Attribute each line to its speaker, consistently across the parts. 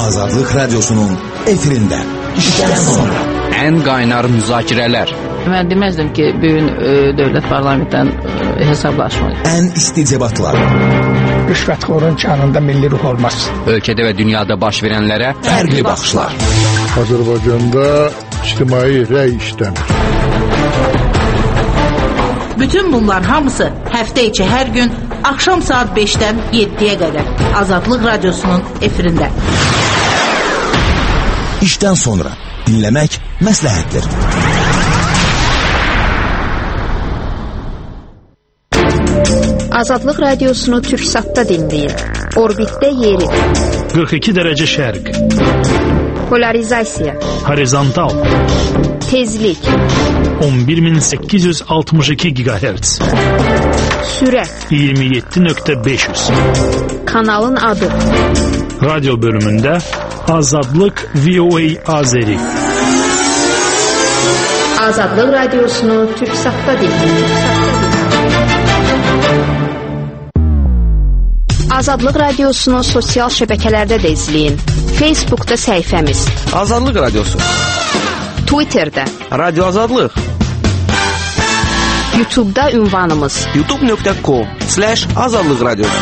Speaker 1: Azadlık Radyosu'nun efirinde. İşten sonra.
Speaker 2: En kaynar müzakirələr.
Speaker 3: Mən deməzdim ki, bugün dövlət parlamentdən hesablaşmalıyıq.
Speaker 1: En isticebatlar.
Speaker 4: Rüşvətxorun canında milli ruh olmaz.
Speaker 2: Ölkədə və dünyada baş verənlərə
Speaker 1: Fərqli baxışlar.
Speaker 5: Azərbaycanda ictimai rəy işləmir.
Speaker 6: Bütün bunlar hamısı həftə içi hər gün axşam saat 5-dən 7-yə qədər Azadlıq Radyosu'nun efirində.
Speaker 1: İşten sonra dinlemek məsləhətdir.
Speaker 7: Azadlıq Radiosunu Türksat'ta dinleyin. Orbitdə yeri.
Speaker 8: 42 dərəcə şərq.
Speaker 7: Polarizasiya.
Speaker 8: Horizontal.
Speaker 7: Tezlik.
Speaker 8: 11862 GHz.
Speaker 7: Sürət.
Speaker 8: 27.500.
Speaker 7: Kanalın adı.
Speaker 8: Radyo bölümündə Azadlıq VOA Azeri.
Speaker 7: Azadlıq Radiosunu Türksat'ta dinleyin. Azadlıq Radiosunu sosial şəbəkələrdə də izləyin. Facebook'da səhifəmiz.
Speaker 9: Azadlıq Radyosu.
Speaker 7: Twitter'da.
Speaker 9: Radyo Azadlıq.
Speaker 7: YouTube'da ünvanımız.
Speaker 9: youtube.com/Azadlıq Radyosu.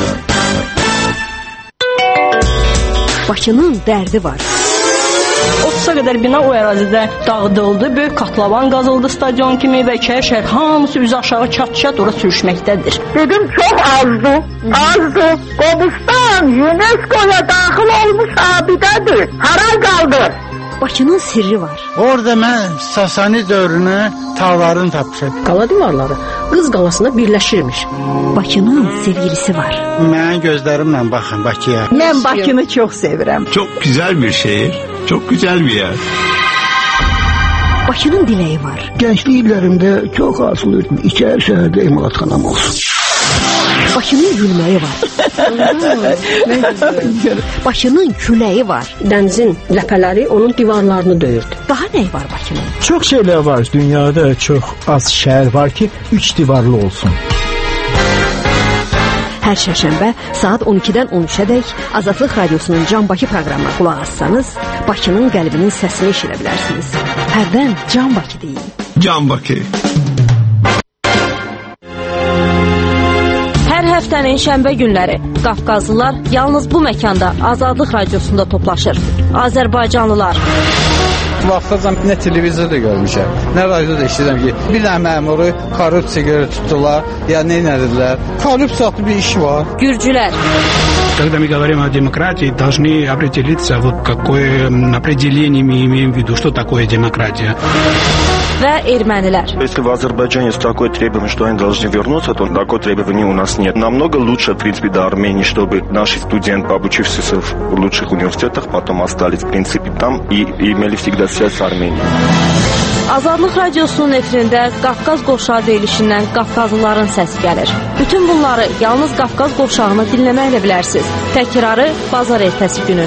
Speaker 7: Bakının dərdi var.
Speaker 10: 30'a qədər bina o ərazidə dağıdıldı, böyük katlavan qazıldı stadion kimi və iki şəhər hamısı üzü aşağı çat-çat ora sürüşməkdədir.
Speaker 11: Dedim çox azdı. Qobustan UNESCO'ya daxil olmuş abidədir. Hara qaldı?
Speaker 7: Bakının sirri var.
Speaker 4: Orada mən Sasani dövrünü tağlarını tapmışam.
Speaker 10: Qala divarları Qız qalasına birləşirmiş.
Speaker 7: Bakının sevgilisi var.
Speaker 4: Mənim gözlərimlə baxın Bakıya.
Speaker 10: Mən Bakını çox sevirəm.
Speaker 12: Çok güzel bir şehir, çok güzel bir yer.
Speaker 7: Bakının dileği var.
Speaker 13: Gençlik illərimdə çox arzulayırdım. İçər şəhərdə emalatxanam olsun.
Speaker 7: Bakının gülməyi var. Bakının küləyi var.
Speaker 10: Dənizin ləpələri onun divarlarını döyürdü.
Speaker 7: Daha nə var Bakının?
Speaker 14: Çox şeylər var. Dünyada çox az şəhər var ki, 3 divarlı olsun.
Speaker 7: Hər şərşənbə saat 12-dən 13-ədək Azadlıq Radyosu'nun Can Bakı proqramına qulaq assanız, Bakının qəlbinin səsini eşidə bilərsiniz. Hərdən Can Bakı deyin.
Speaker 12: Can Bakı.
Speaker 10: Hər həftənin şənbə günləri Qafqazlılar yalnız bu məkanda Azadlıq Radiosunda toplaşır. Azərbaycanlılar.
Speaker 15: Vaxtacan nə televizorda görmüşəm, nə radioda eşidirəm ki, bir dənə məmuru korrupsiya görə tutdular, ya nə edildilər. Korrupsiyalı bir iş var.
Speaker 10: Gürcülər.
Speaker 16: Когда мы говорим о демократии, должны определиться, вот какое определение мы имеем в виду, что такое демократия.
Speaker 10: Və ermənilər.
Speaker 17: Если в Азербайджане есть такое требование, что они должны вернуться, то такое требование у нас нет. Намного лучше, в принципе, до Армении, чтобы наши студенты, обучившиеся в лучших университетах, потом остались, в принципе, там и имели всегда связь с Арменией.
Speaker 10: Azadlıq Radyosu'nun efirində Qafqaz qovşağı deyilişindən Qafqazlıların səsi gəlir. Bütün bunları yalnız Qafqaz qovşağını dinləməklə bilərsiniz. Təkrarı bazar ertəsi günü.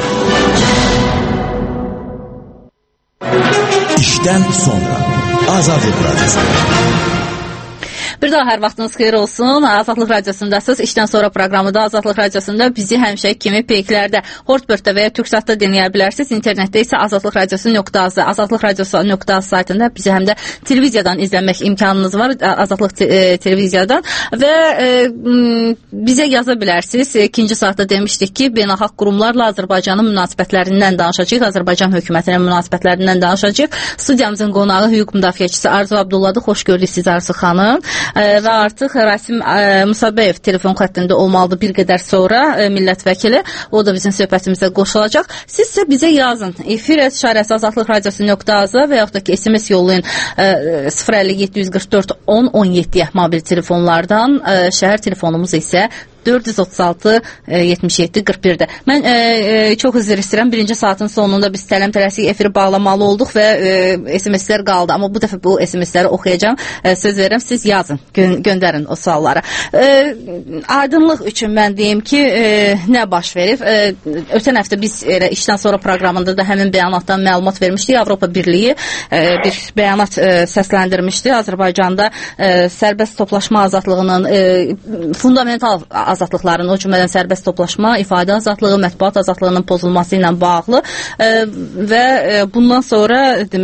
Speaker 1: İşten sonra Azadlıq Radyosu.
Speaker 18: Bir daha hər vaxtınız xeyir olsun. Azadlıq Radiosundasınız. İşdən sonra proqramında Azadlıq Radiosunda bizi həmişə kimi peyklərdə, Hortbörtdə və ya Türksatda dinləyə bilərsiniz. İnternetdə isə Azadlıq Radiosu.az, Azadlıq Radiosu.az saytında bizi həm də televiziyadan izləmək imkanınız var. Azadlıq televiziyadan və bizə yaza bilərsiniz. İkinci saatda demişdik ki, beynəlxalq qurumlarla Azərbaycanın münasibətlərindən danışacağıq. Azərbaycan hökumətinin münasibətlərindən danışacağıq. Studiyamızın qonağı hüquq müdafiəçisi Arzu Abdulladır. Xoş gördük siz Arzu xanım. Və artıq Rasim Musabeyev telefon xəttində olmalıdır bir qədər sonra, millət vəkili. O da bizim söhbətimizə qoşulacaq. Siz isə bizə yazın. Efir @azadlıqradiosu.az və yaxud da ki SMS yollayın 05744 10 17 mobil telefonlardan. Şəhər telefonumuz isə 436 77 41'də. Mən çox üzr istəyirəm. Birinci saatın sonunda biz tələm-tələsik efiri bağlamalı olduq və SMS-lər qaldı. Amma bu dəfə bu SMS-ləri oxuyacağım. Söz verirəm, siz yazın, göndərin o sualları. Aydınlıq üçün mən deyim ki, nə baş verib? Ötən həftə biz işdən sonra proqramında da həmin bəyanatdan məlumat vermişdik. Avropa Birliyi bir bəyanat səsləndirmişdi. Azərbaycanda sərbəst toplaşma azadlığının fundamental azadlıqların, o cümlədən sərbəst toplaşma, ifadə azadlığı, mətbuat azadlığının pozulması ilə bağlı və bundan sonra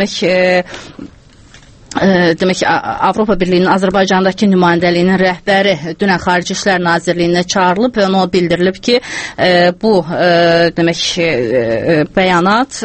Speaker 18: demək Avropa Birliyinin Azərbaycandakı nümayəndəliyinin rəhbəri dünən Xarici İşlər Nazirliyinə çağırılıb və ona bildirilib ki, bu demək bəyanat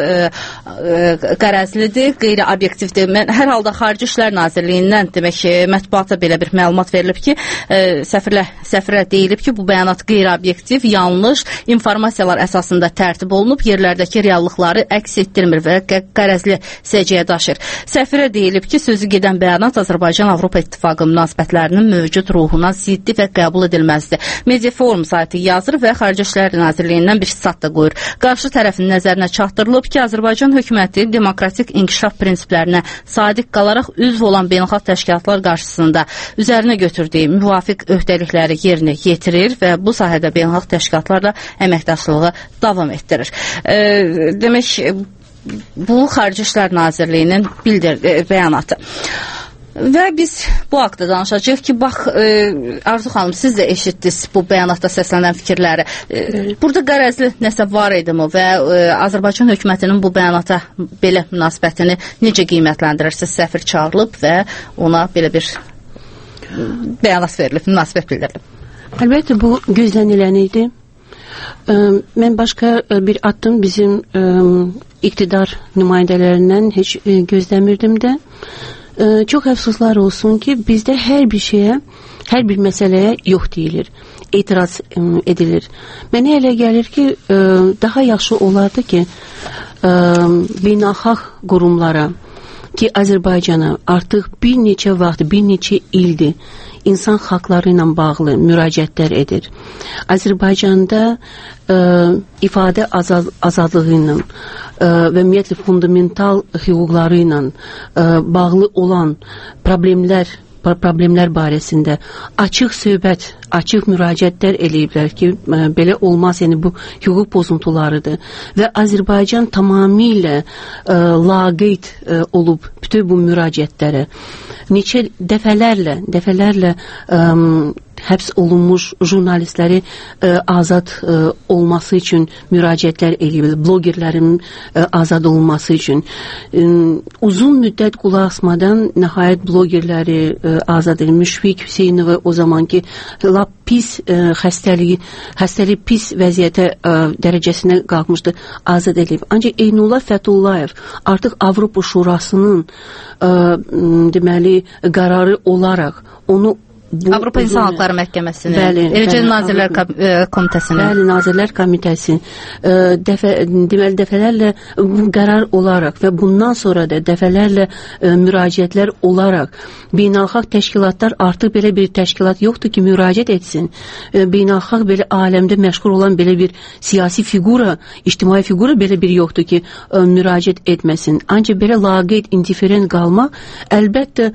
Speaker 18: qərəzlidir, qeyri-obyektivdir. Hər halda Xarici İşlər Nazirliyindən demək mətbuata belə bir məlumat verilib ki, səfirə deyilib ki, bu bəyanat qeyri-obyektiv, yanlış informasiyalar əsasında tərtib olunub, yerlərdəki reallıqları əks etdirmir və qərəzli səciyyə daşır. Səfirə deyilib ki, sözü gedən bəyanat Azərbaycan-Avropa İttifaqı münasibətlərinin mövcud ruhuna ziddi və qəbul edilməzdir. Mediaforum saytı yazır və Xarici İşlər Nazirliyindən bir stat da qoyur. Qarşı tərəfin nəzərinə çatdırılıb ki, Azərbaycan hökuməti demokratik inkişaf prinsiplərinə sadiq qalaraq üzv olan beynəlxalq təşkilatlar qarşısında üzərinə götürdüyü müvafiq öhdəlikləri yerinə yetirir və bu sahədə beynəlxalq təşkilatlarla əməkdaşlığı davam etdirir. Demək, bu Xarici İşlər Nazirliyinin bəyanatı. Və biz bu haqda danışacağıq ki, bax, Arzu xanım, siz də eşitdiniz bu bəyanatda səslənən fikirləri. Burada qərəzli nəsə var idimi və Azərbaycan hökumətinin bu bəyanata belə münasibətini necə qiymətləndirirsiniz? Səfir çağırılıb və ona belə bir bəyanat verilib, münasibət bildirilib.
Speaker 19: Əlbəttə, bu gözlənilən idi. Mən başqa bir addım bizim iqtidar nümayəndələrindən heç gözləmirdim də. Çox əfsuslar olsun ki, bizdə hər bir şeyə, hər bir məsələyə yox deyilir, etiraz edilir. Mənə elə gəlir ki, daha yaxşı olardı ki, beynəlxalq qurumlara, ki, Azərbaycana artıq bir neçə vaxt, bir neçə ildir insan haqları ilə bağlı müraciətlər edir. Azərbaycanda ifadə azadlığı ilə və ümumiyyətlə fundamental hüquqları ilə bağlı olan problemlər barəsində açıq söhbət, açıq müraciətlər eləyiblər ki, belə olmaz, yəni bu hüquq pozuntularıdır. Və Azərbaycan tamamilə laqeyd olub bütün bu müraciətlərə. Neçə dəfələrlə həbs olunmuş jurnalistləri azad olması üçün müraciətlər eləyir, blogerlərin azad olunması üçün. Uzun müddət qulaq asmadan nəhayət blogerləri azad edilmiş. Müşfiq Hüseynova o zamanki lap pis xəstəlik pis vəziyyətə dərəcəsinə qalxmışdı, azad edilib. Ancaq Eynullah Fəthullayev artıq Avropa Şurasının deməli qərarı olaraq onu
Speaker 18: Avropa İnsan Haqları Məhkəməsinin, eləcə Nazirlər Komitəsinin.
Speaker 19: Bəli, Nazirlər Komitəsi deməli dəfələrlə qərar olaraq və bundan sonra da dəfələrlə müraciətlər olaraq beynəlxalq təşkilatlar artıq belə bir təşkilat yoxdur ki, müraciət etsin. Beynəlxalq belə aləmdə məşğul olan belə bir siyasi figura, ictimai figura belə bir yoxdur ki, müraciət etməsin. Ancaq belə laqeyd, indiferent qalmaq əlbəttə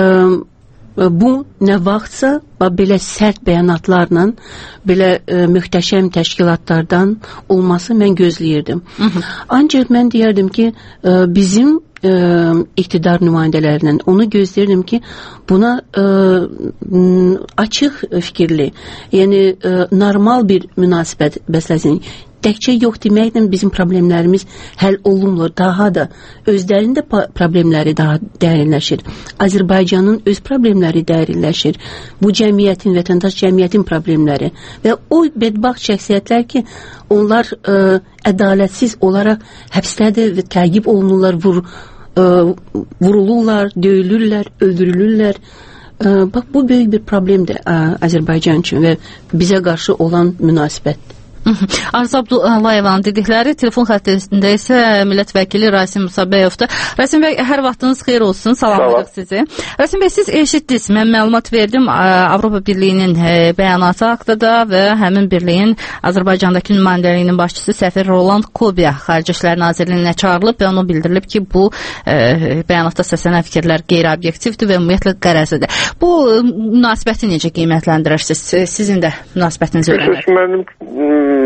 Speaker 19: bu nə vaxtsa belə sərt bəyanatlarla, belə möhtəşəm təşkilatlardan olması mən gözləyirdim. Ancaq mən deyərdim ki, bizim iqtidar nümayəndələrindən onu gözləyirdim ki, buna açıq fikirli, yəni normal bir münasibət bəsləsin. Təkcə yox deməklə bizim problemlərimiz həll olunmur, daha da özlərində problemləri daha dərinləşir. Azərbaycanın öz problemləri dərinləşir. Bu cəmiyyətin, vətəndaş cəmiyyətin problemləri və o bədbaxt şəxsiyyətlər ki, onlar ədalətsiz olaraq həbsdədir və təqib olunurlar, vurulurlar, döyülürlər, öldürülürlər. Bax, bu böyük bir problemdir Azərbaycan üçün və bizə qarşı olan münasibətdir.
Speaker 18: Arzu Abdullayevanın dedikləri, telefon xəttində isə millət vəkili Rasim Musabəyovdur. Rasim bəy, hər vaxtınız xeyir olsun, salamlayırıq sizi. Rasim bəy, siz eşitdiniz, mən məlumat verdim Avropa Birliyinin bəyanatı haqqında və həmin birliyin Azərbaycandakı nümayəndəliyinin başçısı səfir Roland Kobiya Xarici İşlər Nazirliyinə çağırılıb və onu bildirilib ki, bu bəyanatda səslənən fikirlər qeyri-obyektivdir və ümumiyyətlə qərəzidir. Bu münasibəti necə qiymətləndirirsiniz? Sizin də münasibətinizi öyrənək.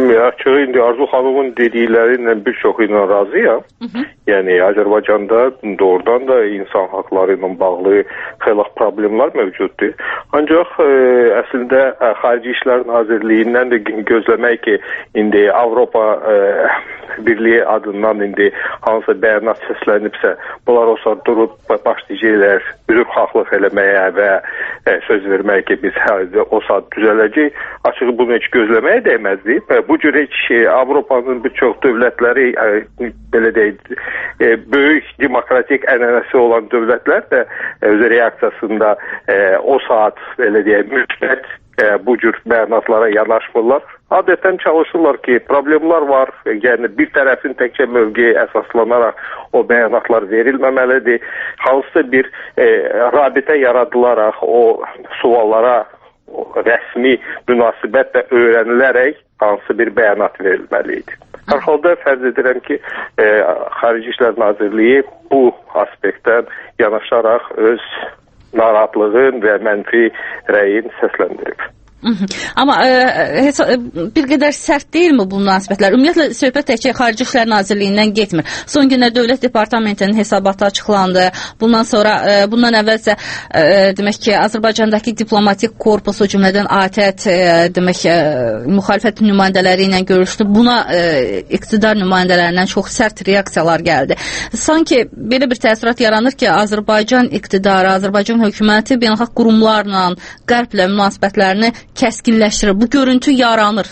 Speaker 17: Açığı indi Arzu xanımın dediklərilə bir çox ilə razıyam. Yəni Azərbaycanda doğrudan da insan haqları ilə bağlı xeyli problemlər mövcuddur. Ancaq əslində Xarici İşlər Nazirliyindən də gözləmək ki, indi Avropa Birliyi adından indi hansı bəyanat səslənibsə, bunlar o saat durub başlayacaqlar üzrxahlıq eləməyə və söz vermək ki, biz o saat düzələcək. Açığı bunu heç gözləməyə dəyməzdi. Bu cür heç Avropanın bir çox dövlətləri, belə deyək, böyük demokratik ənənəsi olan dövlətlər də öz reaksiyasında o saat, belə deyək, müsbət bu cür bəyanatlara yanaşmırlar. Adətən çalışırlar ki, problemlər var, yəni bir tərəfin təkcə mövqeyi əsaslanaraq o bəyanatlar verilməməlidir. Hansısa bir rabitə yaradılaraq o suallara rəsmi münasibətlə öyrənilərək hansı bir bəyanat verilməliydi. Hər halda fərz edirəm ki, Xarici İşlər Nazirliyi bu aspektdən yanaşaraq öz narahatlığın və mənfi rəyin səsləndirib.
Speaker 18: Amma bir qədər sərt deyilmi bu münasibətlər? Ümumiyyətlə, söhbət təkcə Xarici İşlər Nazirliyindən getmir. Son günlər Dövlət Departamentinin hesabatı açıqlandı. Bundan əvvəlsə demək ki, Azərbaycandakı diplomatik korpus, o cümlədən ATƏT, demək müxalifət nümayəndələri ilə görüşdü. Buna iqtidar nümayəndələrindən çox sərt reaksiyalar gəldi. Sanki belə bir təəssürat yaranır ki, Azərbaycan iqtidarı, Azərbaycan hökuməti beynəlxalq qurumlarla, qərblə münasibətlərini kəskinləşdirir. Bu görüntü yaranır.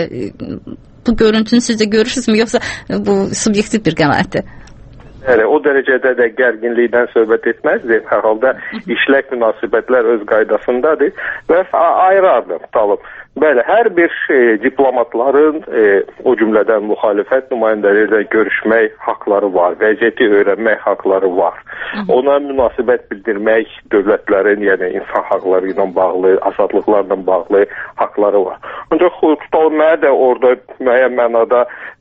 Speaker 18: Bu görüntünü siz də görürsünüzmü, yoxsa bu subyektiv bir qənaətdir?
Speaker 17: O dərəcədə də gərginlikdən söhbət etməzdir. Hər halda işlək münasibətlər öz qaydasındadır və ayrı-ayrı tutalım. Bəli, hər bir diplomatların o cümlədən müxalifət nümayəndələri görüşmək haqları var, vəziyyəti öyrənmək haqları var. Ona münasibət bildirmək dövlətlərin, yəni insan haqları ilə bağlı, azadlıqlarla bağlı haqları var. Ancaq tutalım, mənə də orada müəyyən mənada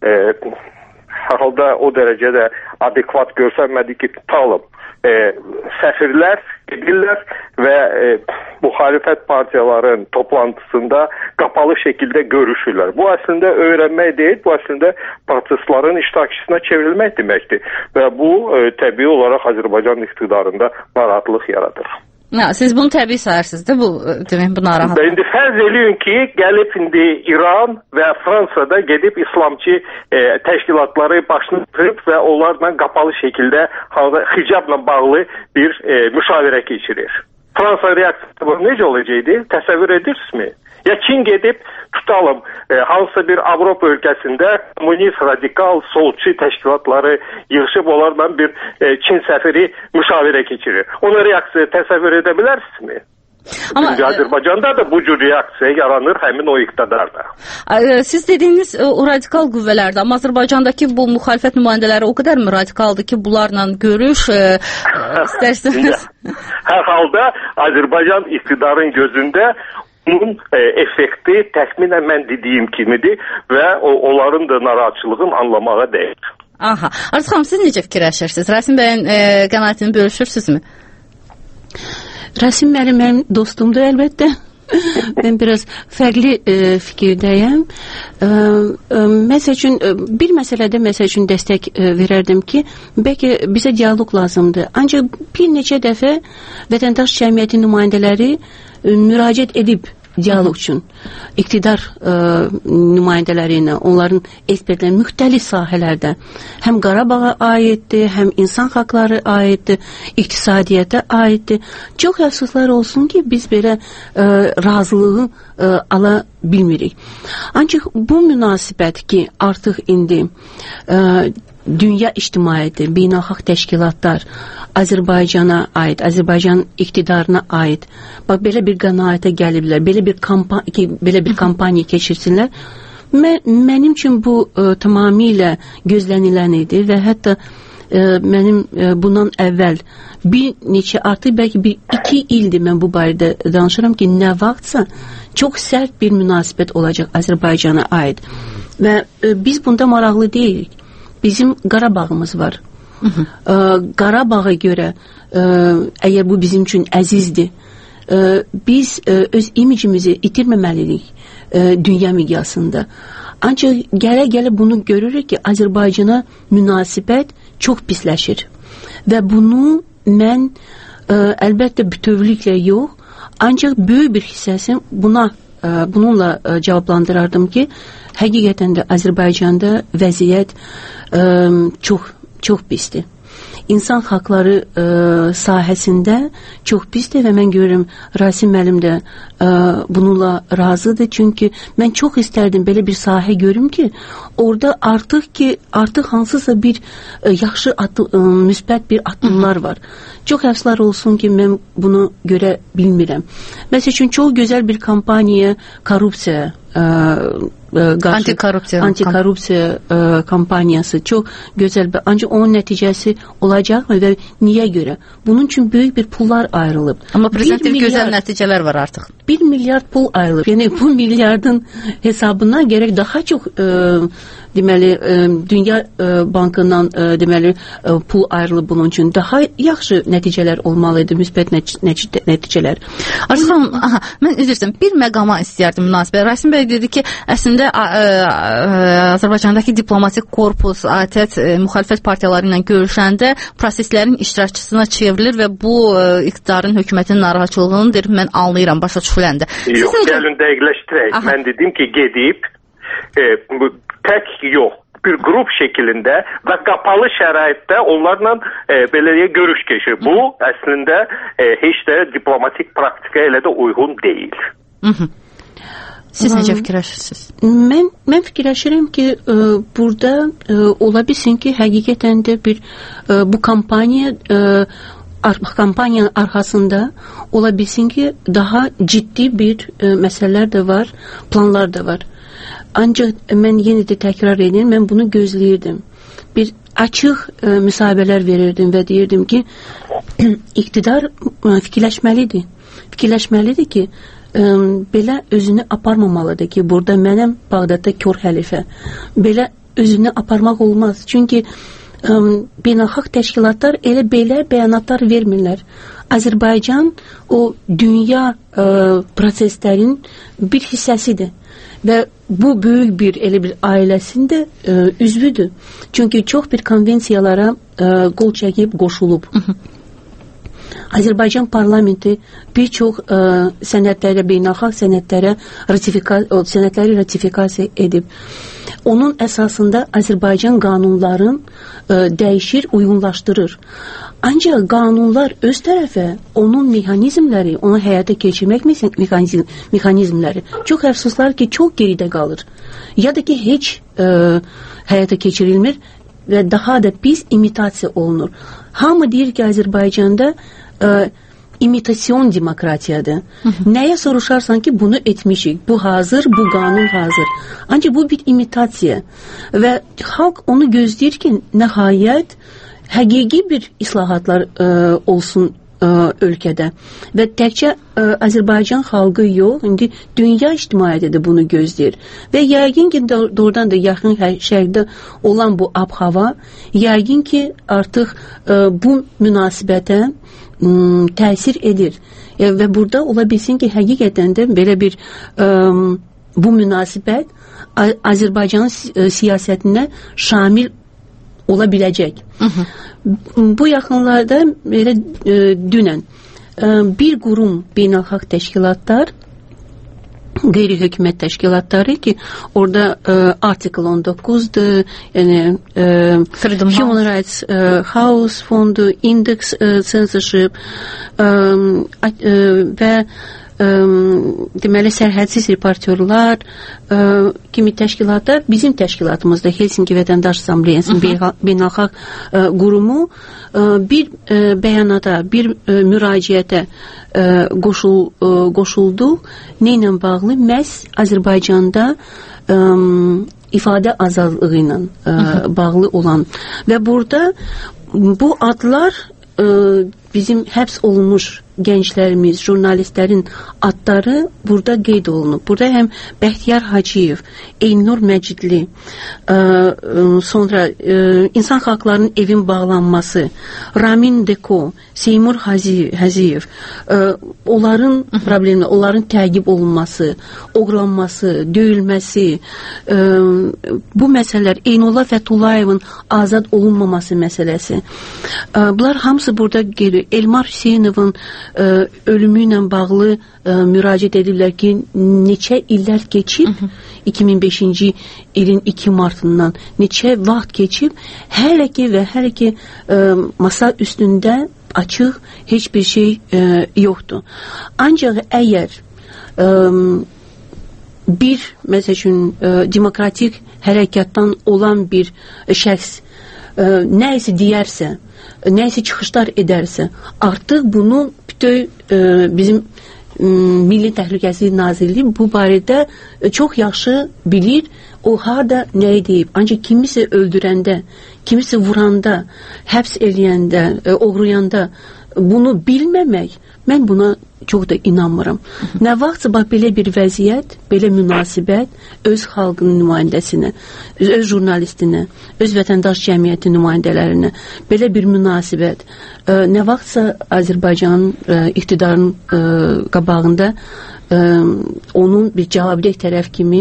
Speaker 17: hər halda o dərəcədə adekvat görsənmədi ki, tutalım. Səfirlər edirlər və müxalifət partiyaların toplantısında qapalı şəkildə görüşürlər. Bu əslində öyrənmək deyil, bu əslində proseslərin iştirakçısına çevrilmək deməkdir. Və bu təbii olaraq Azərbaycan iqtidarında narahatlıq yaradır.
Speaker 18: Siz bunu təbii sayırsınız da bu narahatlıq?
Speaker 17: İndi fərz eləyin ki, gəlib indi İran və Fransada gedib İslamçı təşkilatları başını qırıb və onlarla qapalı şəkildə hicabla bağlı bir müşavirə keçirir. Fransa reaksiyası necə olacaqdı? Təsəvvür edirsinizmi? Ya Çin gedib tutalım hansısa bir Avropa ölkəsində kommunist, radikal, solçu təşkilatları yığışıb onlarla bir Çin səfiri müşavirə keçirir. Ona reaksiya təsəvvür edə bilərsinizmi? Amma Azərbaycanda da bu cür reaksiya yaranır həmin o iqtidarda.
Speaker 18: Siz dediyiniz o radikal qüvvələrdə, amma Azərbaycandakı bu müxalifət nümayəndələri o qədər mi radikaldır ki, bunlarla görüş istərsiniz?
Speaker 17: Hər halda Azərbaycan iqtidarın gözündə bunun effekti təxminən mən dediyim kimidir və onların da narahatçılığın anlamağa dəyir.
Speaker 18: Aha. Arzu xanım, siz necə fikirləşirsiniz? Rəsim bəyin qənaətini bölüşürsünüzmü?
Speaker 19: Rəsim mənim dostumdur əlbəttə. Mən biraz fərqli fikirdəyəm. Məsəl üçün, bir məsələdə məsəl üçün dəstək verərdim ki, bəlkə bizə dialoq lazımdır. Ancaq bir neçə dəfə vətəndaş cəmiyyəti nümayəndələri müraciət edib dialoq üçün iqtidar nümayəndələri ilə, onların ekspertləri müxtəlif sahələrdə həm Qarabağa aiddir, həm insan haqları aiddir, iqtisadiyyata aiddir. Çox əfsuslar olsun ki, biz belə razılığı ala bilmirik. Ancaq bu münasibət ki, artıq indi dünya ictimaiyyəti, beynəlxalq təşkilatlar Azərbaycana aid, Azərbaycan iqtidarına aid, bax belə bir qənaətə gəliblər, belə bir kampaniya keçirsinlər. Mənim üçün bu tamamilə gözlənilən idi və hətta mənim bundan əvvəl bir neçə, artıq bəlkə 2 ildir mən bu barədə danışıram ki, nə vaxtsa çox sərt bir münasibət olacaq Azərbaycana aid və biz bunda maraqlı deyilik. Bizim Qarabağımız var. Qarabağa görə əgər bu bizim üçün əzizdir, biz öz imicimizi itirməməliyik dünya miqyasında. Ancaq gələ-gələ bunu görürük ki, Azərbaycana münasibət çox pisləşir. Və bunu mən əlbəttə bütövlüklə yox, ancaq böyük bir hissəsini bununla cavablandırardım ki, həqiqətən də Azərbaycanda vəziyyət çox pisdir. İnsan haqları sahəsində çox pisdir və mən görürüm Rasim müəllim də bununla razıdır. Çünki mən çox istərdim belə bir sahə görüm ki, orada artıq hansısa bir yaxşı müsbət bir addımlar var. Çox əfsuslar olsun ki, mən bunu görə bilmirəm. Məsəl üçün çox gözəl bir kampaniya korrupsiya antikorrupsiya kampaniyası çox gözəl, ancaq onun nəticəsi olacaq və niyə görə? Bunun üçün böyük bir pullar ayrılıb.
Speaker 18: Amma prezident gözəl nəticələr var artıq.
Speaker 19: 1 milyard pul ayrılıb. Yəni bu milyardın hesabına gərək daha çox deməli Dünya Bankından deməli pul ayrılıb bunun üçün. Daha yaxşı nəticələr olmalıdır, müsbət nəticələr.
Speaker 18: Arzum, mən üzrsən bir məqama istəyərdim münasibət. Rasim bəy dedi ki, əslində Azərbaycandakı diplomatik korpus ATƏT müxalifət partiyaları ilə görüşəndə proseslərin iştirakçısına çevrilir və bu iqtidarın, hökumətin narahatçılığını deyir, mən anlayıram, başa düşüləndə.
Speaker 17: Yox, gəlin dəqiqləşdirək. Mən dedim ki, gedib tək yox, bir qrup şəklində və qapalı şəraitdə onlarla beləyə görüş keçir. Bu əslində heç də diplomatik praktika elə də uyğun deyil.
Speaker 18: Siz necə fikirləşirsiniz?
Speaker 19: Mən fikirləşirəm ki, burada ola bilsin ki, həqiqətən də bu kampaniyanın arxasında ola bilsin ki, daha ciddi bir məsələlər də var, planlar da var. Ancaq mən yenə də təkrar edirəm, mən bunu gözləyirdim. Bir açıq müsahibələr verirdim və deyirdim ki, iqtidar fikirləşməlidir. Fikirləşməlidir ki, belə özünü aparmamalıdır ki, burada mənəm Bağdadda kör xəlifə. Belə özünü aparmaq olmaz. Çünki beynəlxalq təşkilatlar elə belə bəyanatlar vermirlər. Azərbaycan o dünya proseslərin bir hissəsidir. Və bu böyük bir elə bir ailəsində üzvüdür. Çünki çox bir konvensiyalara qol çəkib qoşulub. Azərbaycan parlamenti bir çox sənədlərə, beynəlxalq sənədləri ratifikasiya edib. Onun əsasında Azərbaycan qanunların dəyişir, uyğunlaşdırır. Ancaq qanunlar öz tərəfə onun mexanizmləri, onu həyata keçirmək mexanizmləri çox əfsuslar ki, çox geridə qalır. Ya da ki, heç həyata keçirilmir və daha da pis imitasiya olunur. Hamı deyir ki, Azərbaycanda imitasyon demokratiyadır. Nəyə soruşarsan ki, bunu etmişik. Bu hazır, bu qanun hazır. Ancaq bu bir imitasiya. Və xalq onu gözləyir ki, nəhayət həqiqi bir islahatlar olsun ölkədə. Və təkcə Azərbaycan xalqı yox, indi dünya ictimaiyyəti də bunu gözləyir. Və yəqin ki, doğrudan da yaxın şərqdə olan bu ab-hava, yəqin ki, artıq bu münasibətə təsir edir. Və burada ola bilsin ki, həqiqətən də belə bir bu münasibət Azərbaycanın siyasətinə şamil ola biləcək. Bu yaxınlarda belə dünən bir qurum beynəlxalq təşkilatlar, qeyri-hökumət təşkilatları ki, orada Article 19-dur, yəni Human Rights House fondu, Index Censorship və deməli sərhədsiz reportyorlar kimi təşkilatlar, bizim təşkilatımızda Helsinki Vətəndaş Assambleyasının beynəlxalq qurumu bir bəyanata, bir müraciətə qoşuldu. Nə ilə bağlı? Məhz Azərbaycanda ifadə azadlığı ilə bağlı olan və burada bu adlar bizim həbs olunmuş gənclərimiz, jurnalistlərin adları burada qeyd olunub. Burada həm Bəxtiyar Hacıyev, Eynur Məcidli, sonra İnsan Haqlarının evin bağlanması, Ramin Deko, Seymur Həziyev, onların problemləri, onların təqib olunması, oğranması, döyülməsi, bu məsələlər, Eynullah Fətullayevin azad olunmaması məsələsi. Bunlar hamısı burada gelir. Elmar Hüseynovun ölümü ilə bağlı müraciət edirlər ki, neçə illər keçib, 2005-ci ilin 2 martından neçə vaxt keçib, hələ ki masa üstündə açıq heç bir şey yoxdur. Ancaq əgər bir, məsəl üçün, demokratik hərəkatdan olan bir şəxs nəyəsə deyərsə, nəyəsə çıxışlar edərsə, artıq bunu bizim Milli Təhlükəsizlik Nazirliyi bu barədə çox yaxşı bilir, o harada nəyi deyib. Ancaq kimisə öldürəndə, kimisə vuranda, həbs eləyəndə, oğruyanda bunu bilməmək, mən buna çox da inanmıram. Nə vaxtsa bax belə bir vəziyyət, belə münasibət öz xalqının nümayəndəsinə, öz jurnalistinə, öz vətəndaş cəmiyyəti nümayəndələrinə belə bir münasibət nə vaxtsa Azərbaycanın iqtidarının qabağında onun bir cavabdeh tərəf kimi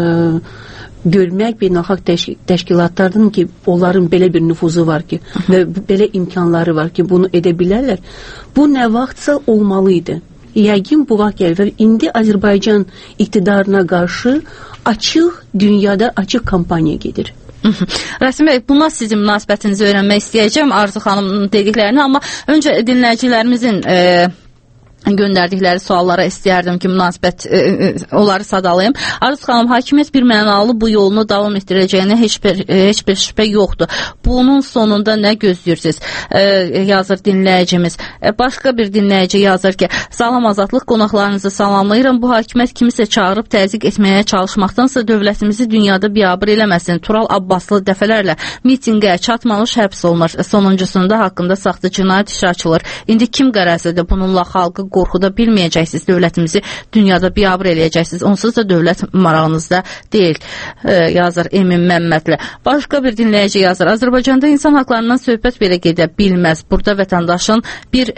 Speaker 19: görmək beynəlxalq təşkilatlardan ki, onların belə bir nüfuzu var ki və belə imkanları var ki, bunu edə bilərlər. Bu nə vaxtsa olmalıydı. Yəqin bu vaxt gəlir və indi Azərbaycan iqtidarına qarşı açıq, dünyada açıq kampaniya gedir.
Speaker 18: Rəsim bəy, buna sizin münasibətinizi öyrənmək istəyəcəm Arzu xanımın dediklərini, amma öncə dinləyicilərimizin göndərdikləri suallara istəyərdim ki, münasibət onları sadalayım. Arzu xanım, hakimiyyət bir mənalı bu yolunu davam etdirəcəyinə heç bir şübhə yoxdur. Bunun sonunda nə gözləyirsiniz? Yazır dinləyicimiz. Başqa bir dinləyici yazır ki, salam azadlıq, qonaqlarınızı salamlayıram. Bu hakimiyyət kimisə çağırıb təzyiq etməyə çalışmaqdansa dövlətimizi dünyada biabır eləməsin. Tural Abbaslı dəfələrlə mitingə çatmamış həbs olunur. Sonuncusunda haqqında saxta cinayət işi açılır. İndi kim qərəzədir bununla xalqı qorxuda bilməyəcəksiniz, dövlətimizi dünyada biabır eləyəcəksiniz, onsuz da dövlət marağınızda deyil, yazır Emin Məmmədli. Başqa bir dinləyici yazır, Azərbaycanda insan haqlarından söhbət belə gedə bilməz. Burada vətəndaşın bir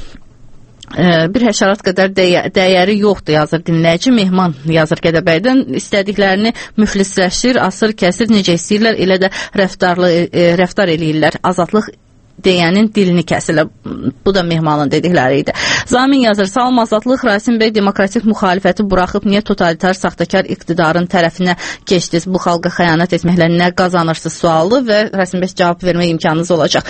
Speaker 18: həşərat qədər dəyəri yoxdur, yazır dinləyici. Mehman yazır Gədəbəydən, istədiklərini müflisləşir, asır, kəsir, necə istəyirlər, elə də rəftar eləyirlər. Azadlıq deyənin dilini kəsilir. Bu da Mehmanın dedikləri idi. Zamin yazır, salam azadlıq, Rasim bəy demokratik müxalifəti buraxıb niyə totalitar, saxtakar iqtidarın tərəfinə keçdiniz? Bu xalqa xəyanət etməklə nə qazanırsınız sualı və Rasim bəy cavab vermək imkanınız olacaq.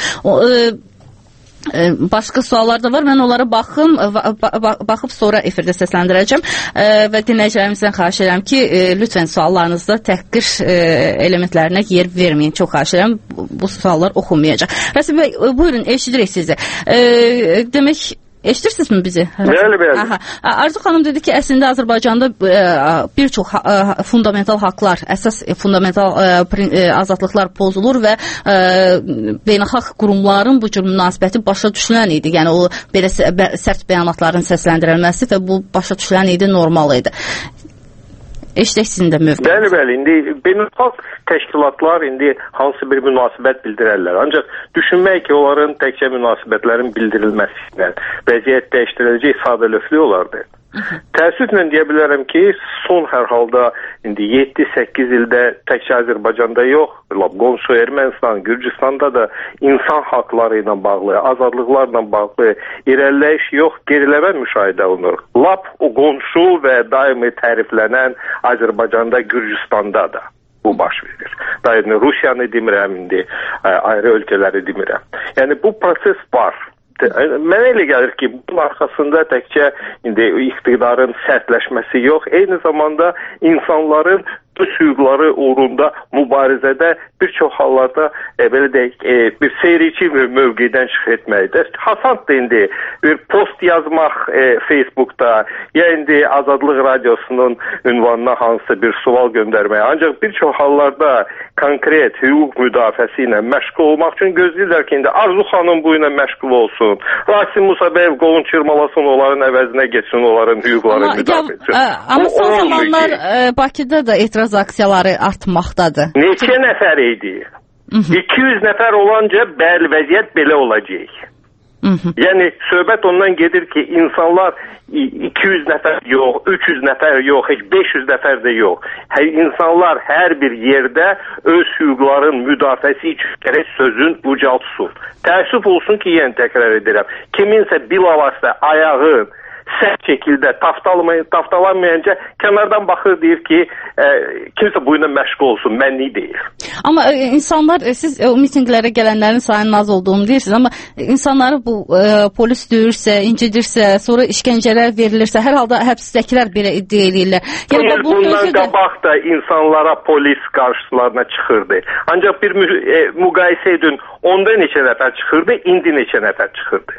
Speaker 18: Başqa suallar da var. Mən onlara baxıb sonra efirdə səsləndirəcəm və dinləyicilərimizdən xahiş edirəm ki, lütfən suallarınızda təhqir elementlərinə yer verməyin. Çox xahiş edirəm. Bu suallar oxunmayacaq. Rəsim bəy, buyurun, eşidirik sizi. Demək, eşidirsinizmi bizi?
Speaker 17: Bəli.
Speaker 18: Arzu xanım dedi ki, əslində Azərbaycanda bir çox fundamental haqlar, əsas fundamental azadlıqlar pozulur və beynəlxalq qurumların bu cür münasibəti başa düşülən idi. Yəni o belə sərt bəyanatların səsləndirilməsi və bu başa düşülən idi, normal idi. Eşitək sizin də mövqeyiniz.
Speaker 17: Bəli, indi beynəlxalq təşkilatlar indi hansı bir münasibət bildirərlər. Ancaq düşünmək ki, onların təkcə münasibətlərin bildirilməsi ilə vəziyyət dəyişdiriləcək sadəlövhlü olardı. Təəssüflə deyə bilərəm ki, son hər halda indi 7-8 ildə təkcə Azərbaycanda yox, qonşu Ermənistan, Gürcüstanda da insan haqları ilə bağlı, azadlıqlarla bağlı irəliləyiş yox, geriləmə müşahidə olunur. Lap o qonşu və daimi təriflənən Azərbaycanda, Gürcüstanda da bu baş verir. Daimi Rusiyanı demirəm indi, ayrı ölkələri demirəm. Yəni bu proses var. Mənə elə gəlir ki, bunun arxasında təkcə indi iqtidarın sərtləşməsi yox, eyni zamanda insanların hüquqları uğrunda mübarizədə bir çox hallarda belə deyək, bir seyirci mövqedən çıxış etməkdir. Hasandır indi bir post yazmaq Facebookda, ya indi Azadlıq Radiosunun ünvanına hansısa bir sual göndərmək. Ancaq bir çox hallarda konkret hüquq müdafiəsi ilə məşğul olmaq üçün gözləyirlər ki, indi Arzu xanım bu ilə məşğul olsun. Rasim Musabəyev qolun çırmalasın, onların əvəzinə geçsin, onların hüquqları müdafiə etsin.
Speaker 18: Amma son zamanlar Bakıda da etiraz aksiyaları artmaqdadır.
Speaker 17: Neçə nəfər idi? 200 nəfər olanca bəli vəziyyət belə olacaq. Yəni söhbət ondan gedir ki, insanlar 200 nəfər yox, 300 nəfər yox, heç 500 nəfər də yox. İnsanlar hər bir yerdə öz hüquqların müdafiəsi üçün gərək sözün ucaltsın. Təəssüf olsun ki, yenə təkrar edirəm, kiminsə bilavasitə ayağın sərt şəkildə taftalanmayınca kənardan baxır, deyir ki, kimsə bu ilə məşğul olsun, mənlik deyil.
Speaker 18: Amma insanlar, siz o mitinqlərə gələnlərin sayının az olduğunu deyirsiniz, amma insanları bu polis döyürsə, incidirsə, sonra işgəncələr verilirsə, hər halda həbsdəkilər belə iddia edirlər.
Speaker 17: Yəni, bundan qabaq da insanlara polis qarşılarına çıxırdı. Ancaq bir müqayisə edin, onda neçə nəfər çıxırdı, indi neçə nəfər çıxırdı.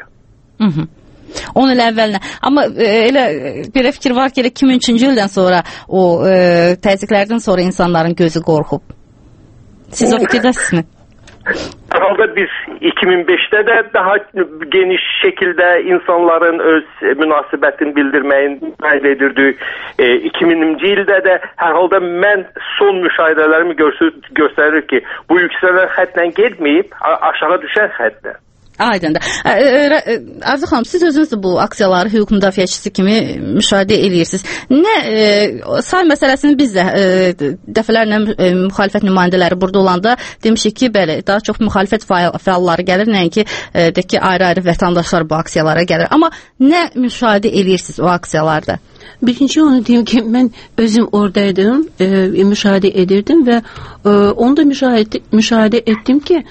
Speaker 18: 10 il əvvəlinə. Amma elə bir fikir var ki, 2003-cü ildən sonra o təzyiqlərdən sonra insanların gözü qorxub. Siz o fikirdəsiniz?
Speaker 17: Halda biz 2005'te de daha geniş şekilde insanların öz münasibətini bildirməyin müayid edirdik. 2000-ci ildə də hər halda mən son müşahidələrimi göstərir ki, bu yüksələn xətlə getməyib, aşağı düşən xətlə.
Speaker 18: Aydındır. Arzu xanım, siz özünüz də bu aksiyaları hüquq müdafiəçisi kimi müşahidə edirsiniz. Say məsələsini biz də dəfələrlə müxalifət nümayəndələri burada olanda demişik ki, bəli, daha çox müxalifət fəalları gəlir, nəinki ayrı-ayrı vətəndaşlar bu aksiyalara gəlir. Amma nə müşahidə edirsiniz o aksiyalarda?
Speaker 19: Birinci onu diyeyim ki, mən özüm oradaydım, müşahidə edirdim və onu da müşahidə ettim ki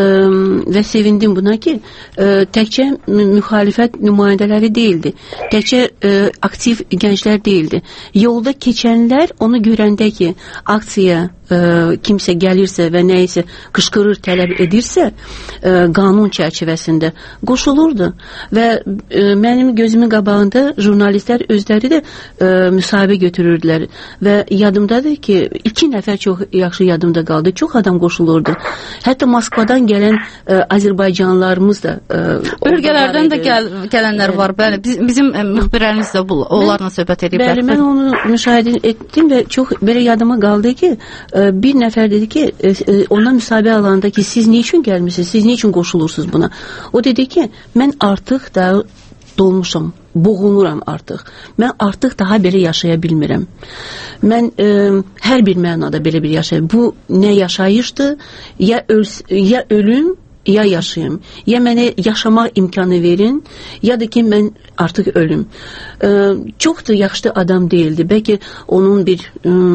Speaker 19: və sevindim buna ki, təkcə müxalifət nümayəndələri deyildi, təkcə aktiv gənclər deyildi. Yolda keçənlər onu görəndə ki, aksiya kimsə gəlirsə və nəyisə qışqırır, tələb edirsə, qanun çərçivəsində qoşulurdu və mənim gözümün qabağında jurnalistlər özləri də müsahibə götürürdülər və yadımdadır ki, 2 nəfər çox yaxşı yadımda qaldı. Çox adam qoşulurdu. Hətta Moskvadan gələn Azərbaycanlılarımız da
Speaker 18: bölgələrdən də gələnlər var. Bəli, bizim müxbirlərimiz də onlarla söhbət ediblər.
Speaker 19: Bəli, mən onu müşahidə etdim və çox belə yadıma qaldı ki, bir nəfər dedi ki, ona müsahibə alanda ki, siz niçin gəlmişsiniz, siz niçin qoşulursunuz buna? O dedi ki, mən artıq da dolmuşam, boğuluram artıq. Mən artıq daha belə yaşaya bilmirəm. Mən hər bir mənada belə bir yaşayım. Bu nə yaşayışdır, ya ölüm, ya yaşayım. Ya mənə yaşamaq imkanı verin, ya da ki, mən artıq ölüm. Çox da yaxşı adam değildi. Bəlkə onun bir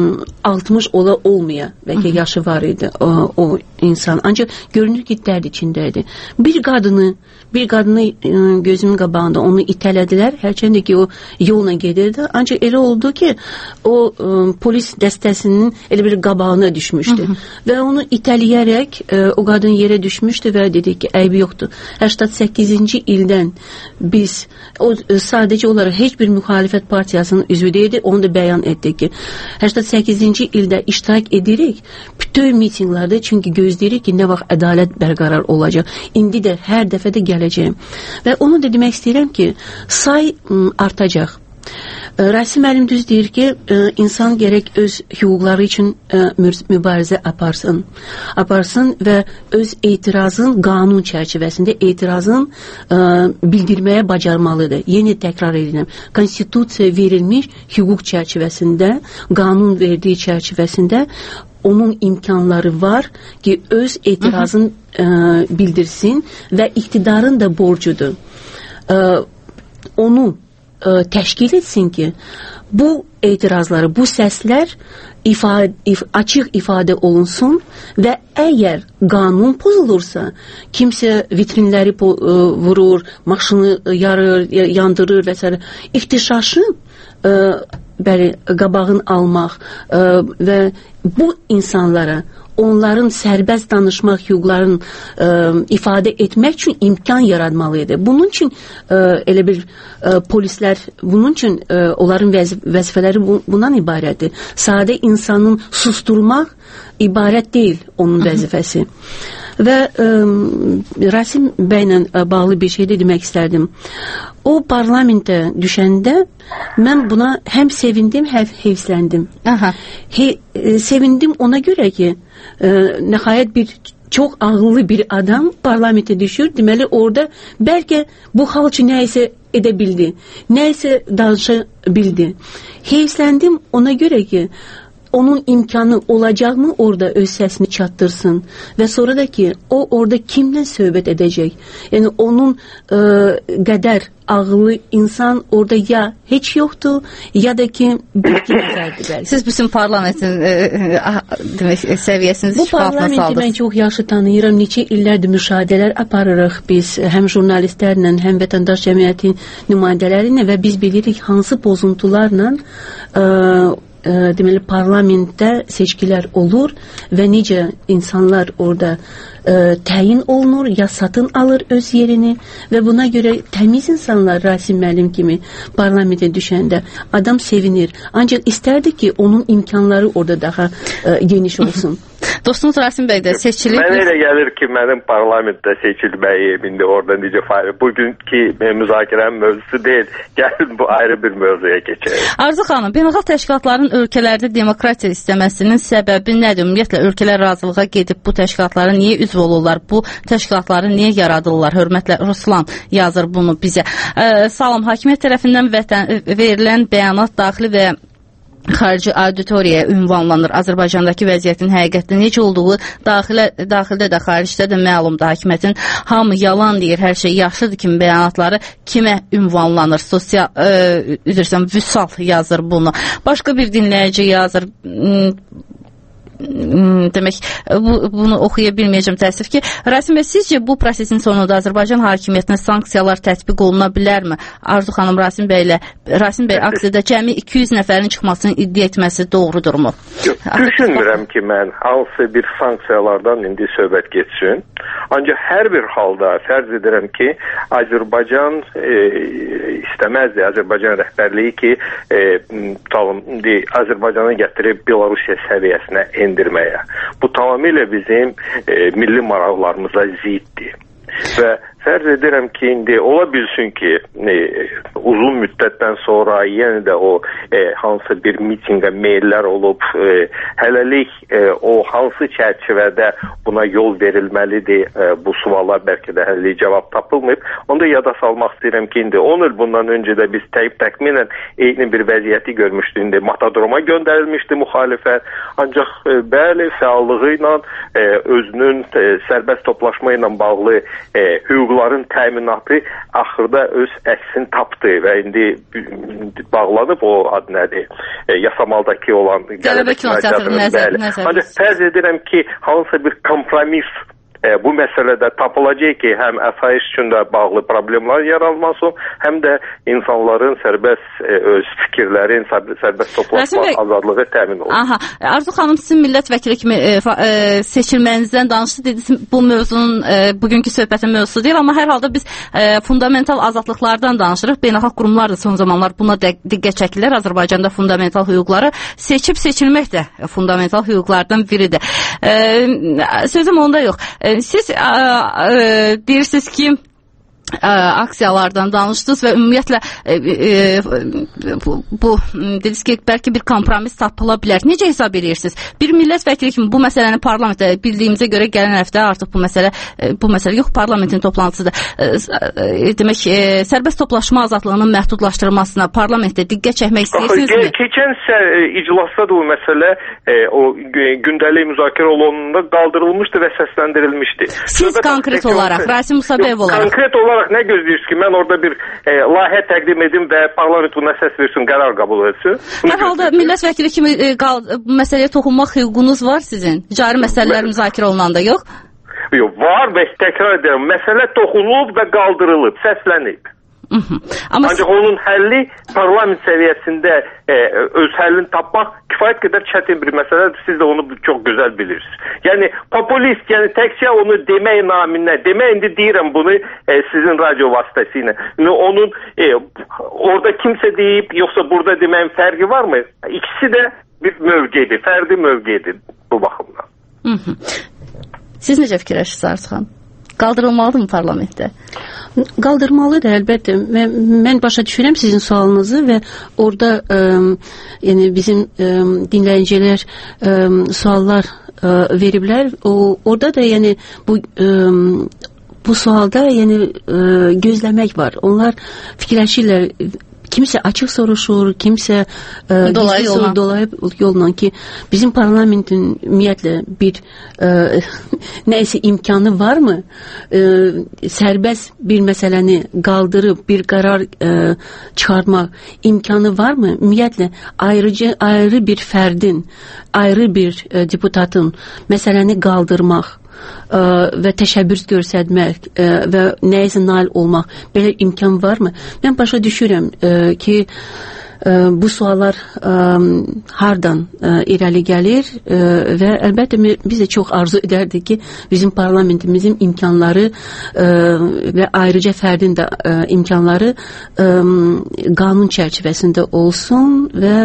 Speaker 19: 60 olmaya, bəlkə yaşı var idi o insan. Ancaq görünür ki, dərd içindəydi. Bir qadını gözümün qabağında onu itələdilər. Hərçəndə ki, o yolla gedirdi. Ancaq elə oldu ki, o polis dəstəsinin elə bir qabağına düşmüşdü. Və onu itələyərək o qadın yerə düşmüşdü və dedi ki, əybi yoxdur. 88-ci ildən biz sadəcə olaraq heç bir müxalifət partiyasının üzvü deyildi. Onu da bəyan etdik ki, 88-ci ildə iştirak edirik bütün mitinglərdə, çünki gözləyirik ki, nə vaxt ədalət bərqərar olacaq. İndi də hər dəfə də gələcəyim. Və onu da demək istəyirəm ki, say artacaq. Rasim müəllim düz deyir ki, insan gərək öz hüquqları üçün mübarizə aparsın və öz etirazın qanun çərçivəsində etirazın bildirməyə bacarmalıdır. Yeni təkrar edirəm. Konstitusiya verilmiş hüquq çərçivəsində, qanun verdiyi çərçivəsində onun imkanları var ki, öz etirazın bildirsin və iqtidarın da borcudur. Onu təşkil etsin ki, bu etirazları, bu səslər açıq ifadə olunsun və əgər qanun pozulursa, kimsə vitrinləri vurur, maşını yarır, yandırır və s. İxtişaşın qabağını almaq və bu insanlara onların sərbəst danışmaq hüquqlarını ifadə etmək üçün imkan yaratmalıydı. Bunun üçün elə bir polislər, bunun üçün onların vəzifələri bundan ibarətdir. Sadə insanın susturmaq ibarət deyil onun vəzifəsi. Və Rasim bəylə bağlı bir şey də demək istərdim. O parlamentə düşəndə mən buna həm sevindim, həm heyfsləndim. Sevindim ona görə ki, nəhayət bir çox ağıllı bir adam parlamentə düşür. Deməli, orada bəlkə bu xalq üçün nəyisə edə bildi, nəyisə danışa bildi. Heyfsləndim ona görə ki, onun imkanı olacaqmı orada öz səsini çatdırsın və sonra da ki, o orada kimlə söhbət edəcək? Yəni, onun qədər ağıllı insan orada ya heç yoxdur, ya da ki, bir-iki nəfərdir bəlkə.
Speaker 18: Siz bütün parlamentin səviyyəsinizi
Speaker 19: bu parlamenti mən çox yaxşı tanıyıram. Neçə illərdir müşahidələr aparırıq biz, həm jurnalistlərlə, həm vətəndaş cəmiyyətin nümayəndələri ilə və biz bilirik hansı pozuntularla deməli, parlamentdə seçkilər olur və necə insanlar orada təyin olunur, ya satın alır öz yerini və buna görə təmiz insanlar, Rasim müəllim kimi parlamentə düşəndə adam sevinir. Ancaq istərdi ki, onun imkanları orada daha geniş olsun.
Speaker 18: Dostunuz Rasim bəy də seçilib.
Speaker 17: Mən elə gəlir ki, mənim parlamentdə seçilməyim indi orada necə fayda. Bugünkü müzakirənin mövzusu deyil. Gəlin bu ayrı bir mövzuya keçək.
Speaker 18: Arzu xanım, beynəlxalq təşkilatların ölkələrdə demokratiya istəməsinin səbəbi nədir? Ümumiyyətlə, ölkələr razılığa gedib bu təşkilatlara niyə üzv olurlar? Bu təşkilatları niyə yaradırlar? Hörmətlə Ruslan yazır bunu bizə. Salam, hakimiyyət tərəfindən verilən bəyanat daxili və xarici auditoriyaya ünvanlanır. Azərbaycandakı vəziyyətin həqiqətdə necə olduğu daxildə də, xaricdə də məlumdur. Hakimiyyətin hamı yalan deyir, hər şey yaxşıdır kimi bəyanatları kimə ünvanlanır? Vüsal yazır bunu. Başqa bir dinləyici yazır. Demək, bunu oxuya bilməyəcəm, təəssüf ki. Rasim bəy, sizcə bu prosesin sonunda Azərbaycan hakimiyyətinə sanksiyalar tətbiq oluna bilərmi? Arzu xanım Rasim bəy aksiyada cəmi 200 nəfərin çıxmasını iddia etməsi doğrudurmu?
Speaker 17: Düşünmürəm ki, mən hansı bir sanksiyalardan indi söhbət geçsin. Ancaq hər bir halda fərz edirəm ki, Azərbaycan istəməzdi, Azərbaycan rəhbərliyi ki, Azərbaycanı gətirib Belorusiya səviyyəsinə endirməyə. Bu tamamilə bizim milli maraqlarımıza ziddir. Və fərz edirəm ki, indi ola bilsin ki, uzun müddətdən sonra yenə də o hansı bir mitinqə meyllər olub, hələlik o hansı çərçivədə buna yol verilməlidir, bu suallar bəlkə də hələlik cavab tapılmayıb. Onda yada salmaq istəyirəm ki, indi 10 il bundan öncə də biz təxminən eyni bir vəziyyəti görmüşdü. İndi Matadroma göndərilmişdi müxalifət, ancaq bəli, fəallığı ilə, özünün sərbəst toplaşma ilə bağlı hüquqların təminatı axırda öz əksini tapdı və indi bağlanıb o ad nədir? Yasamaldakı olan
Speaker 18: Qələbə Kinoteatrının nəzərində.
Speaker 17: Ancaq fərz edirəm ki, hansısa bir kompromis bu məsələdə tapılacaq ki, həm əsayiş üçün də bağlı problemlər yaranmasın, həm də insanların sərbəst öz fikirlərin, sərbəst toplaşma azadlığı təmin olsun.
Speaker 18: Aha, Arzu xanım, sizin millət vəkili kimi seçilməyinizdən danışdı, dediniz, bu mövzunun bugünkü söhbətin mövzusu deyil, amma hər halda biz fundamental azadlıqlardan danışırıq. Beynəlxalq qurumlar da son zamanlar buna diqqət çəkirlər. Azərbaycanda fundamental hüquqları seçib seçilmək də fundamental hüquqlardan biridir. Sözüm onda yox. Siz deyirsiniz ki, aksiyalardan danışdınız və ümumiyyətlə dediniz ki, bəlkə bir kompromis tapıla bilər. Necə hesab edirsiniz? Bir millət vəkili kimi bu məsələni parlamentdə bildiyimizə görə gələn həftə artıq bu məsələ yox, parlamentin toplantısıdır. Demək, sərbəst toplaşma azadlığının məhdudlaşdırılmasına parlamentdə diqqət çəkmək istəyirsinizmi?
Speaker 17: Keçən iclasda da o məsələ o gündəlik müzakirə olunduğunda qaldırılmışdı və səsləndirilmişdi.
Speaker 18: Siz konkret olaraq, Rasim Musabeyev olaraq.
Speaker 17: Konkret olaraq nə gözləyirsiniz ki, mən orada bir layihə təqdim edim və parlament buna səs versin, qərar qəbul etsin?
Speaker 18: Hər halda millət vəkili kimi məsələyə toxunmaq hüququnuz var sizin? Cari məsələlər müzakirə olunanda, yox?
Speaker 17: Yox, var və təkrar edirəm, məsələ toxunulub və qaldırılıb, səslənib.
Speaker 18: Amma
Speaker 20: ancaq onun həlli parlament səviyyəsində öz həllini tapmaq kifayət qədər çətin bir məsələdir. Siz də onu çox gözəl bilirsiniz. Yəni populist, yəni təkcə onu demək naminə, demək indi deyirəm bunu sizin radio vasitəsilə. Onun orada kimsə deyib, yoxsa burada deməyin fərqi varmı? İkisi də bir mövqedir, fərdi mövqedir bu baxımdan.
Speaker 18: Siz necə fikirləşirsiniz Arzu xanım? Qaldırılmalıdır mı parlamentdə?
Speaker 19: Qaldırmalıdır əlbəttə. Mən başa düşürəm sizin sualınızı və orada yəni bizim dinləyicilər suallar veriblər. Orada da yəni bu sualda yəni gözləmək var. Onlar fikirləşirlər. Kimsə açıq soruşur, kimsə dolayıb yolla ki, bizim parlamentin ümumiyyətlə bir nəysə imkanı varmı? Sərbəst bir məsələni qaldırıb bir qərar çıxartmaq imkanı varmı? Ümumiyyətlə ayrı bir fərdin, ayrı bir deputatın məsələni qaldırmaq və təşəbbüs göstərmək və nəyəsə nail olmaq, belə imkan varmı? Mən başa düşürəm ki, bu suallar hardan irəli gəlir və əlbəttə biz də çox arzu edərdik ki, bizim parlamentimizin imkanları və ayrıca fərdin də imkanları qanun çərçivəsində olsun və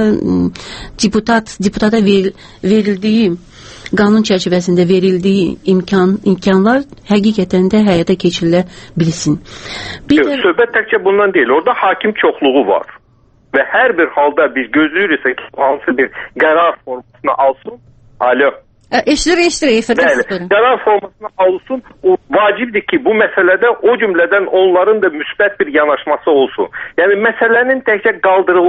Speaker 19: deputata verildiyi qanun çərçivəsində verildiyi imkanlar həqiqətən də həyata keçirilə bilsin.
Speaker 20: Söhbət təkcə bundan deyil. Orada hakim çoxluğu var. Və hər bir halda biz gözləyirsə ki, hansı bir qərar formasını alsın. Alo.
Speaker 18: Eşidir.
Speaker 20: Bəli, qərar formasını alsın. O vacibdir ki, bu məsələdə o cümlədən onların da müsbət bir yanaşması olsun. Yəni məsələnin təkcə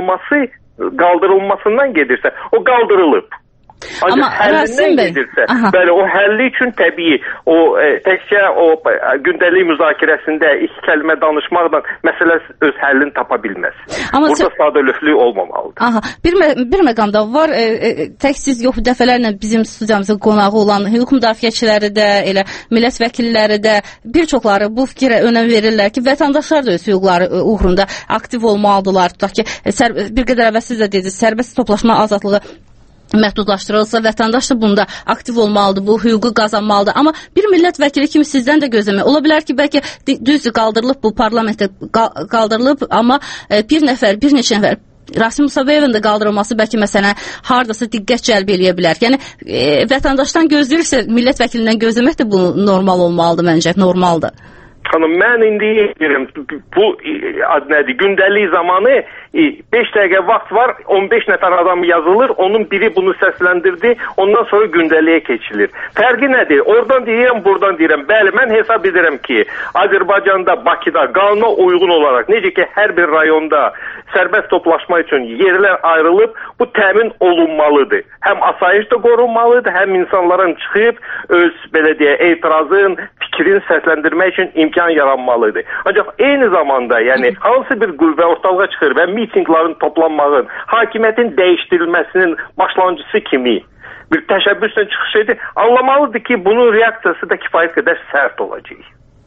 Speaker 20: qaldırılmasından gedirsə, o qaldırılıb. Ancaq həllindən gedirsə, bəli, o həlli üçün təbii, o təkcə o gündəlik müzakirəsində iki kəlmə danışmaqla məsələ öz həllini tapa bilməz. Burada sadəlövhlük olmamalıdır.
Speaker 18: Bir məqamda var, tək siz yox, dəfələrlə bizim studiyamızın qonağı olan hüquq müdafiəçiləri də, elə millət vəkilləri də, bir çoxları bu fikrə önəm verirlər ki, vətəndaşlar da öz hüquqları uğrunda aktiv olmalıdırlar. Tutaq ki, bir qədər əvvəl siz də dediniz, sərbəst toplaşma azadlığı məhdudlaşdırılsa, vətəndaş da bunda aktiv olmalıdır, bu hüququ qazanmalıdır. Amma bir millət vəkili kimi sizdən də gözləmək. Ola bilər ki, bəlkə düzdür, qaldırılıb bu parlamentdə qaldırılıb, amma bir neçə nəfər Rasim Musabəyevin də qaldırılması bəlkə məsələn hardasa diqqət cəlb eləyə bilər. Yəni vətəndaşdan gözləyirsə, millət vəkilindən gözləmək də bu normal olmalıdır məncə, normaldır.
Speaker 20: Xanım, mən indi deyirəm, bu nədir, gündəlik zamanı 5 dəqiqə vaxt var, 15 nəfər adam yazılır, onun biri bunu səsləndirdi, ondan sonra gündəliyə keçilir. Fərqi nədir? Oradan deyirəm, buradan deyirəm. Bəli, mən hesab edirəm ki, Azərbaycanda, Bakıda qanuna uyğun olaraq, necə ki, hər bir rayonda sərbəst toplaşma üçün yerlər ayrılıb, bu təmin olunmalıdır. Həm asayiş də qorunmalıdır, həm insanların çıxıb öz, belə deyə, etirazın, fikrin səsləndirmək üçün imkan yaranmalıdır. Ancaq eyni zamanda, yəni, hansı bir qüvvə ortalığa çıxır və mitinglərin toplanmağın, hakimiyyətin dəyişdirilməsinin başlanğıcısı kimi bir təşəbbüslə çıxış edir, anlamalıdır ki, bunun reaksiyası da kifayət qədər sərt olacaq.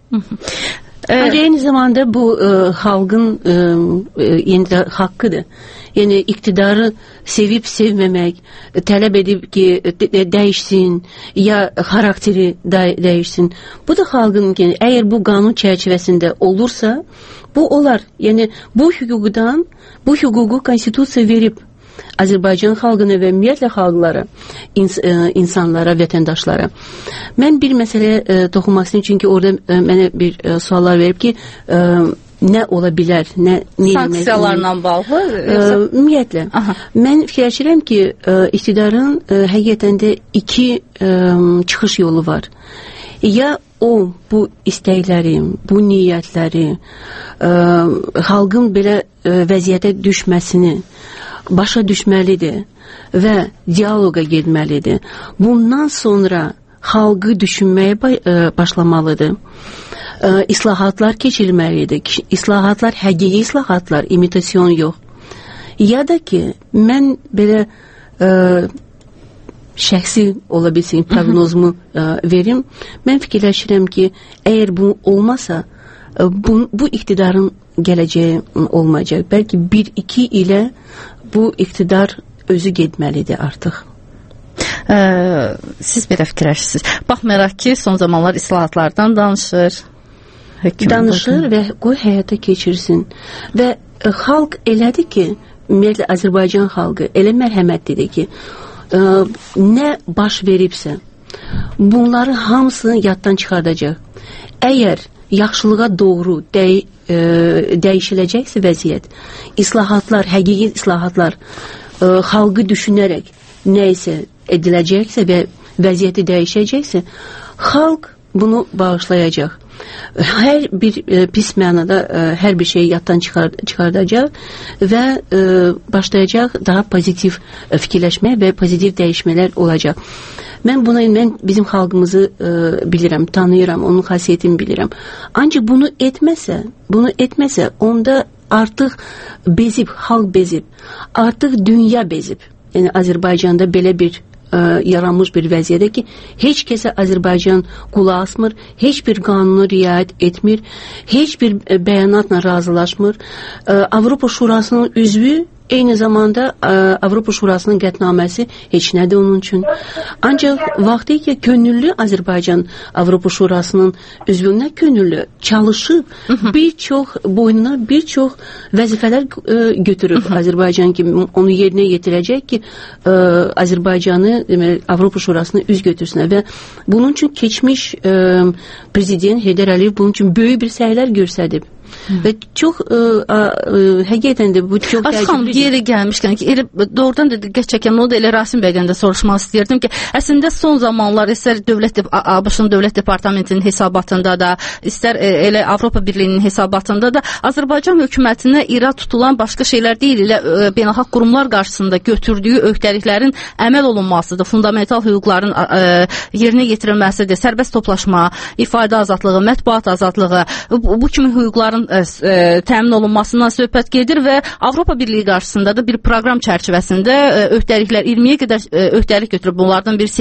Speaker 19: Eyni zamanda bu xalqın haqqıdır. Yəni iqtidarı sevib sevməmək, tələb edib ki, dəyişsin, ya xarakteri dəyişsin. Bu da xalqın, yəni, əgər bu qanun çərçivəsində olursa, bu olar. Yəni bu hüququ konstitusiya verib Azərbaycan xalqına və ümumiyyətlə xalqlara, insanlara, vətəndaşlara. Mən bir məsələyə toxunmaq istəyirəm, çünki orada mənə bir suallar verib ki, nə ola bilər,
Speaker 18: sanksiyalarla bağlı?
Speaker 19: Ümumiyyətlə. Mən fikirləşirəm ki, iqtidarın həqiqətən də iki çıxış yolu var. Ya o, bu istəkləri, bu niyyətləri, xalqın belə vəziyyətə düşməsini başa düşməlidir və dialoqa getməlidir. Bundan sonra xalqı düşünməyə başlamalıdır. İslahatlar keçirilməlidir. İslahatlar, həqiqi islahatlar, imitasyon yox. Ya da ki, mən belə şəxsi ola bilsin, proqnozumu verim. Mən fikirləşirəm ki, əgər bu olmasa, bu iqtidarın gələcəyi olmayacaq. Bəlkə 1-2 ilə bu iqtidar özü getməlidir artıq.
Speaker 18: Siz belə fikirləşirsiniz. Baxmayaraq ki, son zamanlar islahatlardan danışır.
Speaker 19: Danışır və qoy həyata keçirsin. Və xalq elədir ki, ümumiyyətlə Azərbaycan xalqı elə mərhəmətlidir ki, nə baş veribsə, bunları hamısını yaddan çıxardacaq. Əgər yaxşılığa doğru dəyişiləcəksə vəziyyət, islahatlar, həqiqi islahatlar xalqı düşünərək nə isə ediləcəksə və vəziyyəti dəyişəcəksə, xalq bunu bağışlayacaq. Hər bir pis mənada hər bir şeyi yaddan çıxardacaq və başlayacaq daha pozitiv fikirləşmə və pozitiv dəyişmələr olacaq. Mən bizim xalqımızı bilirəm, tanıyıram, onun xasiyyətini bilirəm. Ancaq bunu etməsə, onda artıq bezib, xalq bezib, artıq dünya bezib. Yəni Azərbaycanda belə bir yaranmış bir vəziyyədə ki, heç kəsə Azərbaycan qulaq asmır, heç bir qanunu riayət etmir, heç bir bəyanatla razılaşmır. Avropa Şurasının üzvü eyni zamanda Avropa Şurasının qətnaməsi heç nədir onun üçün. Ancaq vaxtı ki, könüllü Azərbaycan Avropa Şurasının üzvünə könüllü çalışıb boynuna bir çox vəzifələr götürüb Azərbaycan kimi onu yerinə yetirəcək ki, Azərbaycanı Avropa Şurasına üz götürsünlər və bunun üçün keçmiş prezident Heydər Əliyev bunun üçün böyük bir səylər göstərib. Və çox həqiqətən də bu çox
Speaker 18: təəccüblüdür. Yeri gəlmişkən ki, doğrudan da diqqət çəkən o da elə Rasim bəydən də soruşmaq istəyirdim ki, əslində son zamanlar istər ABŞ-ın Dövlət Departamentinin hesabatında da, istər elə Avropa Birliyinin hesabatında da Azərbaycan hökumətinə irad tutulan başqa şeylər deyil, elə beynəlxalq qurumlar qarşısında götürdüyü öhdəliklərin əməl olunmasıdır, fundamental hüquqların yerinə yetirilməsidir, sərbəst toplaşma, ifadə azadlığı, mətbuat azadlığı, bu kimi hüquqların təmin olunmasından söhbət gedir və Avropa Birliyi qarşısında da bir proqram çərçivəsində öhdəliklər 20-yə qədər öhdəlik götürüb. Bunlardan bir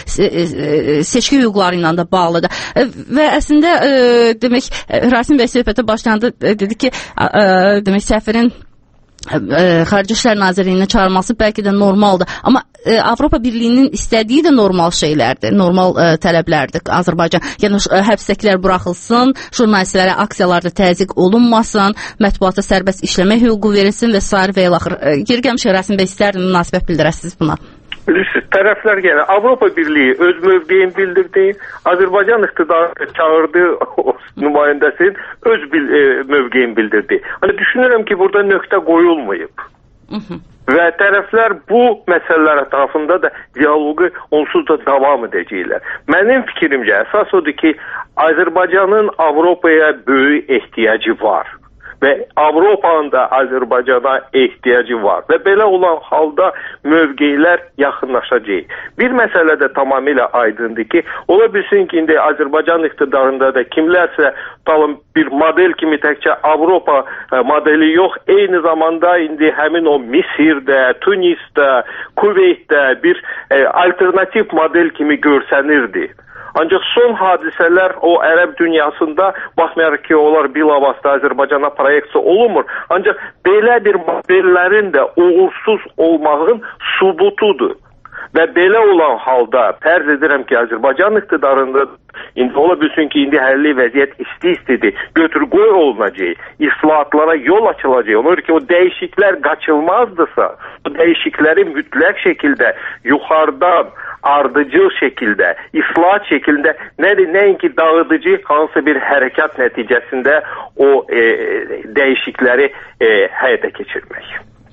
Speaker 18: seçki hüquqları ilə də bağlıdır. Və əslində demək Rasim bəy söhbətə başlayanda dedi ki, demək səfirin Xarici İşlər Nazirliyinin çağırması bəlkə də normaldır. Amma Avropa Birliyinin istədiyi də normal şeylərdir, normal tələblərdir Azərbaycan. Yəni həbsdəkilər buraxılsın, jurnalistlərə aksiyalarda təzyiq olunmasın, mətbuata sərbəst işləmə hüququ verilsin və s. və ilaxır. Geri gəlmişik Rasim bəy, istərdim münasibət bildirəsiniz buna.
Speaker 20: Bilirsiniz, tərəflər yenə Avropa Birliyi öz mövqeyini bildirdi, Azərbaycan iqtidarı çağırdı nümayəndəsinin öz mövqeyini bildirdi. Hani düşünürəm ki, burada nöqtə qoyulmayıb. Və tərəflər bu məsələlər ətrafında da dialoqu onsuz da davam edəcəklər. Mənim fikrimcə əsas odur ki, Azərbaycanın Avropaya böyük ehtiyacı var. Və Avropanın da Azərbaycana ehtiyacı var. Və belə olan halda mövqeylər yaxınlaşacaq. Bir məsələ də tamamilə aydındır ki, ola bilsin ki, indi Azərbaycan iqtidarında da kimlərsə bir model kimi təkcə Avropa modeli yox, eyni zamanda indi həmin o Misirdə, Tunisdə, Kuveytdə bir alternativ model kimi görsənirdi. Ancaq son hadisələr o ərəb dünyasında, baxmayaraq ki, onlar bilavasitə Azərbaycana proyeksiya olunmur. Ancaq belə bir modellərin də uğursuz olmağın sübutudur. Və belə olan halda fərz edirəm ki, Azərbaycan iqtidarında indi ola bilsin ki, indi həlli vəziyyət isti-istidir, götür-qoy olunacaq, islahatlara yol açılacaq. Olur ki, o dəyişiklər qaçılmazdırsa, o dəyişikləri mütləq şəkildə yuxarıdan ardıcıl şəkildə, islahat şəkildə nəinki dağıdıcı hansı bir hərəkat nəticəsində o dəyişikləri həyata keçirmək.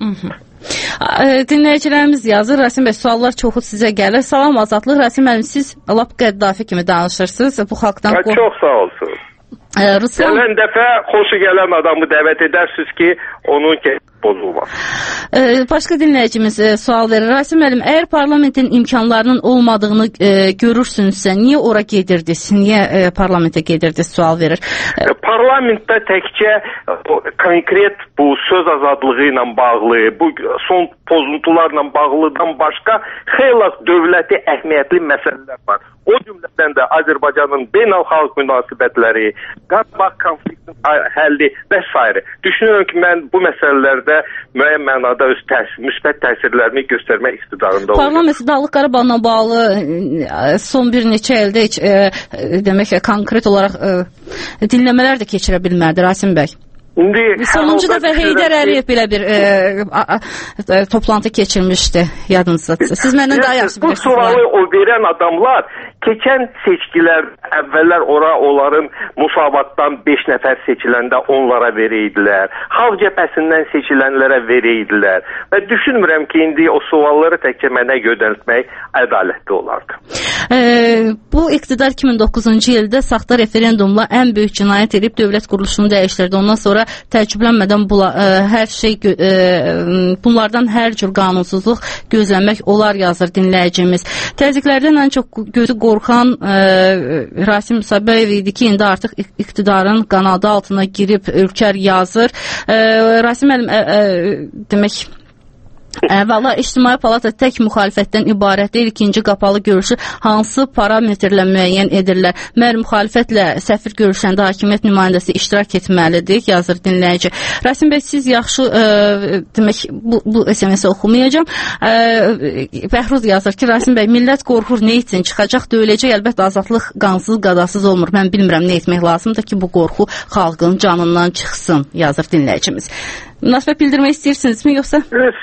Speaker 18: Dinləyicilərimiz yazır. Rasim bəy, suallar çoxu sizə gəlir. Salam, azadlıq. Rasim müəllim, siz lap Qəddafi kimi danışırsınız. Bu xalqdan
Speaker 20: çox sağ olsun. Gələn dəfə xoşu gələn adamı dəvət edərsiniz ki, onun pozulmaz.
Speaker 18: Başqa dinləyicimiz sual verir. Rasim müəllim, əgər parlamentin imkanlarının olmadığını görürsünüzsə, niyə ora gedirdiniz? Niyə parlamentə gedirdiniz? Sual verir.
Speaker 20: Parlamentdə təkcə konkret bu söz azadlığı ilə bağlı, bu son pozuntularla bağlıdan başqa xeyli dövləti əhəmiyyətli məsələlər var. O cümlədən də Azərbaycanın beynəlxalq münasibətləri, Qarabağ konfliktinin həlli və s. Düşünürəm ki, mən bu məsələlərdə müəyyən mənada öz müsbət təsirlərimi göstərmək iqtidarında olacaq.
Speaker 18: Parlament Dağlıq Qarabağla bağlı son bir neçə ildə heç demək ki, konkret olaraq dinləmələr də keçirə bilmədi Rasim bəy. Sonuncu dəfə Heydər Əliyev belə bir toplantı keçirmişdi yadınızda. Siz məndən daha yaxşı bilirsiniz.
Speaker 20: Bu sualı o verən adamlar keçən seçkilər əvvəllər onların Musavatdan 5 nəfər seçiləndə onlara veriydilər. Xalq cəbhəsindən seçilənlərə veriydilər. Və düşünmürəm ki, indi o sualları təkcə mənə yönəltmək ədalətli olardı.
Speaker 18: Bu iqtidar 2009-cu ildə saxta referendumla ən böyük cinayət edib dövlət quruluşunu dəyişdirdi. Ondan sonra təəccüblənmədən hər şey bunlardan hər cür qanunsuzluq gözləmək olar yazır dinləyicimiz. Təzyiqlərdən ən çox gözü qorxan Rasim Musabbayev idi ki, indi artıq iqtidarın qanadı altına girib Ülkər yazır. Rasim müəllim demək Əvvəla, İctimai Palata tək müxalifətdən ibarət deyil, ikinci qapalı görüşü hansı parametrlə müəyyən edirlər? Məgər müxalifətlə səfir görüşəndə hakimiyyət nümayəndəsi iştirak etməlidir, yazır dinləyici. Rasim bəy, siz yaxşı, demək, bu SMS-i oxumayacağım. Bəhruz yazır ki, Rasim bəy, millət qorxur, nə üçün çıxacaq, döyüləcək, əlbəttə azadlıq qansız, qadasız olmur. Mən bilmirəm, nə etmək lazımdır ki, bu qorxu xalqın canından çıxsın, yazır dinləyicimiz. Münasibət bildirmək istəyirsinizmi, yoxsa?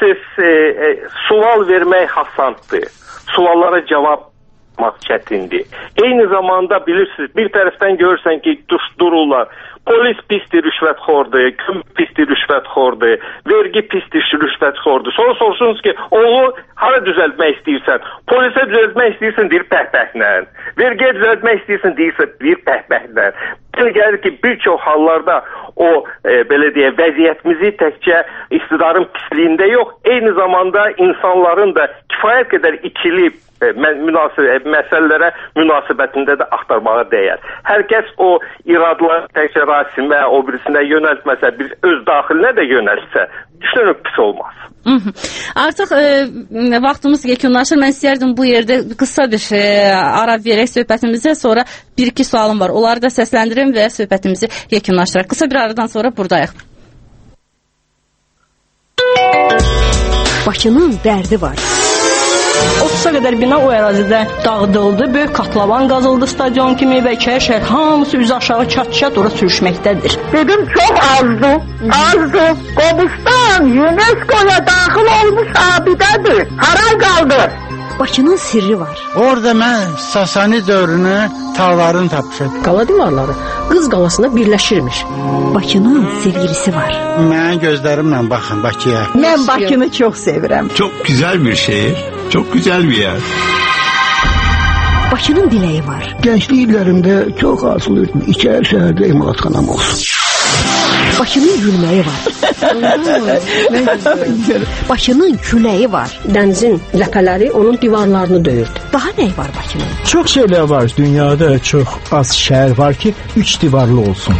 Speaker 20: Sual vermək hasandır. Suallara cavab çətindir. Eyni zamanda bilirsiniz, bir tərəfdən görürsən ki, dururlar. Polis pisdir, rüşvətxordur, kömür pisdir, rüşvətxordur, vergi pisdir, rüşvətxordur. Sonra soruşsunuz ki, oğlu hara düzəltmək istəyirsən? Polisə düzəltmək istəyirsən, deyir pəhpəhlə. Vergiyə düzəltmək istəyirsən, deyir pəhpəhlə. Belə gəlir ki, bir çox hallarda o, belə deyə, vəziyyətimizi təkcə iqtidarın pisliyində yox, eyni zamanda insanların da kifayət qədər ikili məsələlərə münasibətində də axtarmağa dəyər. Hər kəs o iradları təkcə Rasimə, o birisinə yönəltməsə, bir öz daxilinə də yönəltsə, düşünürüm pis olmaz.
Speaker 18: Artıq vaxtımız yekunlaşır. Mən istəyərdim bu yerdə qısa bir ara verək söhbətimizə, sonra bir-iki sualım var. Onları da səsləndirim və söhbətimizi yekunlaşdıraq. Qısa bir aradan sonra buradayıq.
Speaker 7: Bakının dərdi var.
Speaker 21: 30-a qədər bina o ərazidə dağıdıldı, böyük katlavan qazıldı stadion kimi və İçəri şəhər hamısı üzü aşağı çat-çat ora sürüşməkdədir.
Speaker 11: Dedim çox azdır. Qobustan UNESCO-ya daxil olmuş abidədir. Haray qaldı.
Speaker 7: Bakının sirri var.
Speaker 4: Orada mən Sasani dövrünü tağların tapışıb.
Speaker 19: Qala divarları Qız qalasına birləşirmiş.
Speaker 7: Bakının sevgilisi var.
Speaker 4: Mən gözlərimlə baxın Bakıya.
Speaker 22: Mən Bakını çox sevirəm.
Speaker 12: Çok güzel bir şehir, çok güzel bir yer.
Speaker 7: Bakının diləyi var.
Speaker 13: Gənclik illərimdə çox arzulayırdım. İçəri şəhərdə emalatxanam olsun.
Speaker 7: Bakının gülməyi var. Bakının küləyi var.
Speaker 19: Dənizin ləpələri onun divarlarını döyürdü.
Speaker 7: Daha nə var Bakının?
Speaker 14: Çox şeylər var. Dünyada çox az şəhər var ki, 3 divarlı olsun.